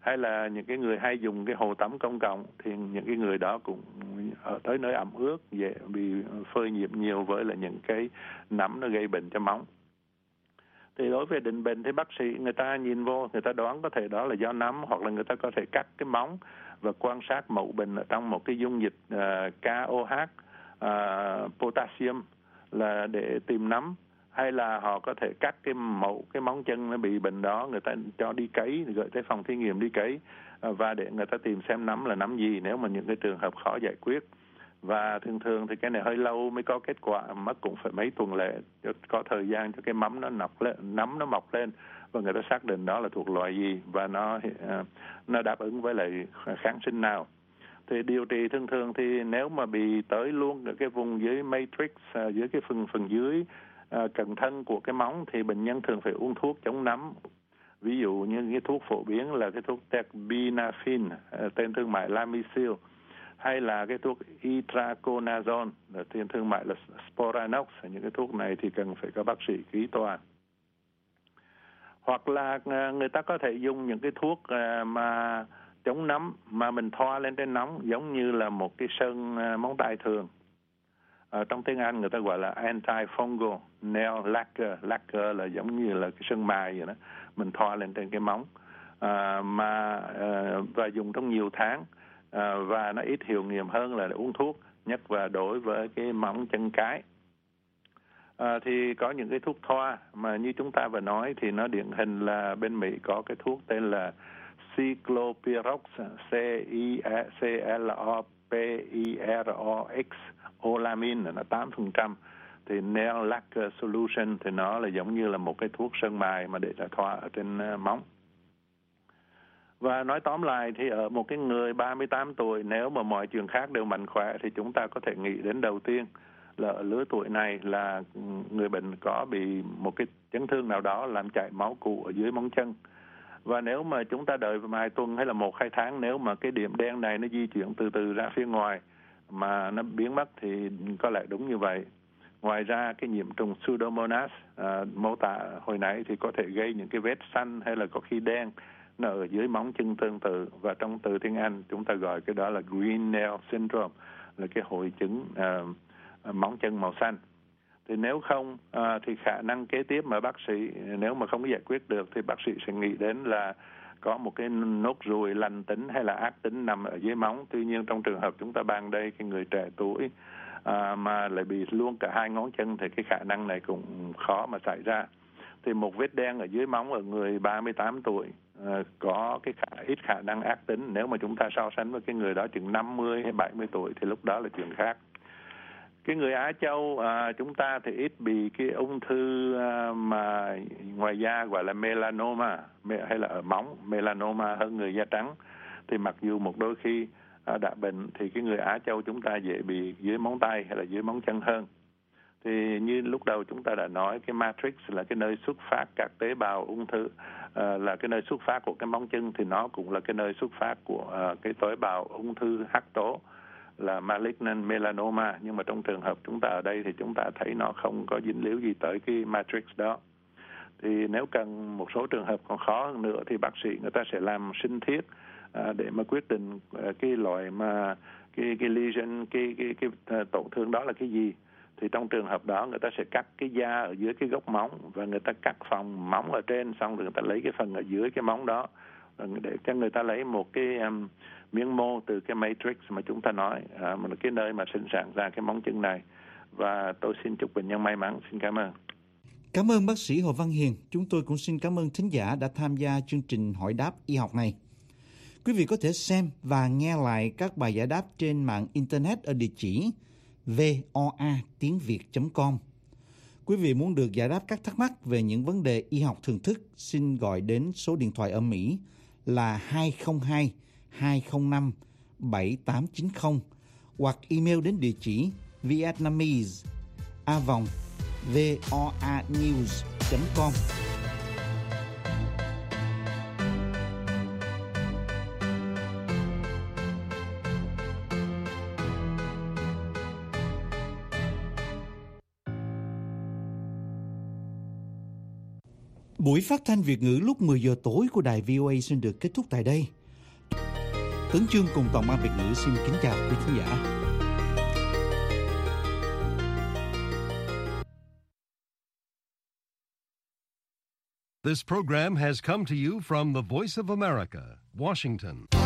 hay là những cái người hay dùng cái hồ tắm công cộng thì những cái người đó cũng ở tới nơi ẩm ướt, dễ bị phơi nhiễm nhiều với là những cái nấm nó gây bệnh cho móng. Thì đối với định bệnh thì bác sĩ người ta nhìn vô, người ta đoán có thể đó là do nấm, hoặc là người ta có thể cắt cái móng và quan sát mẫu bệnh ở trong một cái dung dịch KOH, potassium là để tìm nấm, hay là họ có thể cắt cái móng chân nó bị bệnh đó, người ta cho đi cấy, gửi tới phòng thí nghiệm đi cấy và để người ta tìm xem nấm là nấm gì nếu mà những cái trường hợp khó giải quyết. Và thường thì cái này hơi lâu mới có kết quả, mất cũng phải mấy tuần lễ, có thời gian cho cái nấm nó mọc lên và người ta xác định đó là thuộc loại gì và nó đáp ứng với lại kháng sinh nào. Thì điều trị thường thì nếu mà bị tới luôn ở cái vùng dưới matrix, dưới cái phần dưới cận thân của cái móng thì bệnh nhân thường phải uống thuốc chống nấm. Ví dụ như cái thuốc phổ biến là cái thuốc terbinafine, tên thương mại Lamisil, hay là cái thuốc itraconazole, tên thương mại là Sporanox. Những cái thuốc này thì cần phải có bác sĩ ký toa. Hoặc là người ta có thể dùng những cái thuốc mà chống nấm mà mình thoa lên trên nóng, giống như là một cái sơn móng tay thường. Trong tiếng Anh người ta gọi là antifungal nail lacquer. Lacquer là giống như là cái sơn mài vậy đó, mình thoa lên trên cái móng và dùng trong nhiều tháng, và nó ít hiệu nghiệm hơn là uống thuốc, nhất và đối với cái móng chân cái. Thì có những cái thuốc thoa mà như chúng ta vừa nói thì nó điển hình là bên Mỹ có cái thuốc tên là Cyclopirox, CYCLOPIROX, Olamin, nó 8%. Thì nail lacquer solution thì nó là giống như là một cái thuốc sơn mài mà để thoa ở trên móng. Và nói tóm lại thì ở một cái người 38 tuổi, nếu mà mọi chuyện khác đều mạnh khỏe thì chúng ta có thể nghĩ đến đầu tiên là ở lứa tuổi này là người bệnh có bị một cái chấn thương nào đó làm chảy máu cụ ở dưới móng chân. Và nếu mà chúng ta đợi vài tuần hay là 1-2 tháng, nếu mà cái điểm đen này nó di chuyển từ từ ra phía ngoài mà nó biến mất thì có lẽ đúng như vậy. Ngoài ra cái nhiễm trùng Pseudomonas mô tả hồi nãy thì có thể gây những cái vết xanh hay là có khi đen nó ở dưới móng chân tương tự, và trong từ tiếng Anh chúng ta gọi cái đó là green nail syndrome, là cái hội chứng móng chân màu xanh. Thì nếu không thì khả năng kế tiếp mà bác sĩ nếu mà không giải quyết được thì bác sĩ sẽ nghĩ đến là có một cái nốt ruồi lành tính hay là ác tính nằm ở dưới móng. Tuy nhiên trong trường hợp chúng ta ban đây cái người trẻ tuổi mà lại bị luôn cả hai ngón chân thì cái khả năng này cũng khó mà xảy ra. Thì một vết đen ở dưới móng ở người 38 tuổi có cái ít khả năng ác tính. Nếu mà chúng ta so sánh với cái người đó chừng 50 hay 70 tuổi thì lúc đó là chuyện khác. Cái người Á Châu chúng ta thì ít bị cái ung thư mà ngoài da gọi là melanoma hay là ở móng, melanoma hơn người da trắng. Thì mặc dù một đôi khi đã bệnh thì cái người Á Châu chúng ta dễ bị dưới móng tay hay là dưới móng chân hơn. Thì như lúc đầu chúng ta đã nói, cái matrix là cái nơi xuất phát các tế bào ung thư, là cái nơi xuất phát của cái móng chân, thì nó cũng là cái nơi xuất phát của cái tế bào ung thư hắc tố là malignant melanoma. Nhưng mà trong trường hợp chúng ta ở đây thì chúng ta thấy nó không có dính líu gì tới cái matrix đó. Thì nếu cần một số trường hợp còn khó hơn nữa thì bác sĩ người ta sẽ làm sinh thiết để mà quyết định cái loại mà cái lesion, cái tổn thương đó là cái gì. Thì trong trường hợp đó người ta sẽ cắt cái da ở dưới cái gốc móng và người ta cắt phần móng ở trên, xong rồi người ta lấy cái phần ở dưới cái móng đó để cho người ta lấy một cái miếng mô từ cái matrix mà chúng ta nói, mà là cái nơi mà sinh sản ra cái móng chân này. Và tôi xin chúc bệnh nhân may mắn. Xin cảm ơn. Cảm ơn bác sĩ Hồ Văn Hiền. Chúng tôi cũng xin cảm ơn thính giả đã tham gia chương trình hỏi đáp y học này. Quý vị có thể xem và nghe lại các bài giải đáp trên mạng Internet ở địa chỉ voa.tiếng.việt.com. Quý vị muốn được giải đáp các thắc mắc về những vấn đề y học thường thức, xin gọi đến số điện thoại ở Mỹ là 202 205 7890 hoặc email đến địa chỉ vietnamese@voanews.com. Buổi phát thanh Việt ngữ lúc 10 giờ tối của đài VOA xin được kết thúc tại đây. Tấn Chương cùng toàn ban Việt ngữ xin kính chào quý khán giả. This program has come to you from the Voice of America, Washington.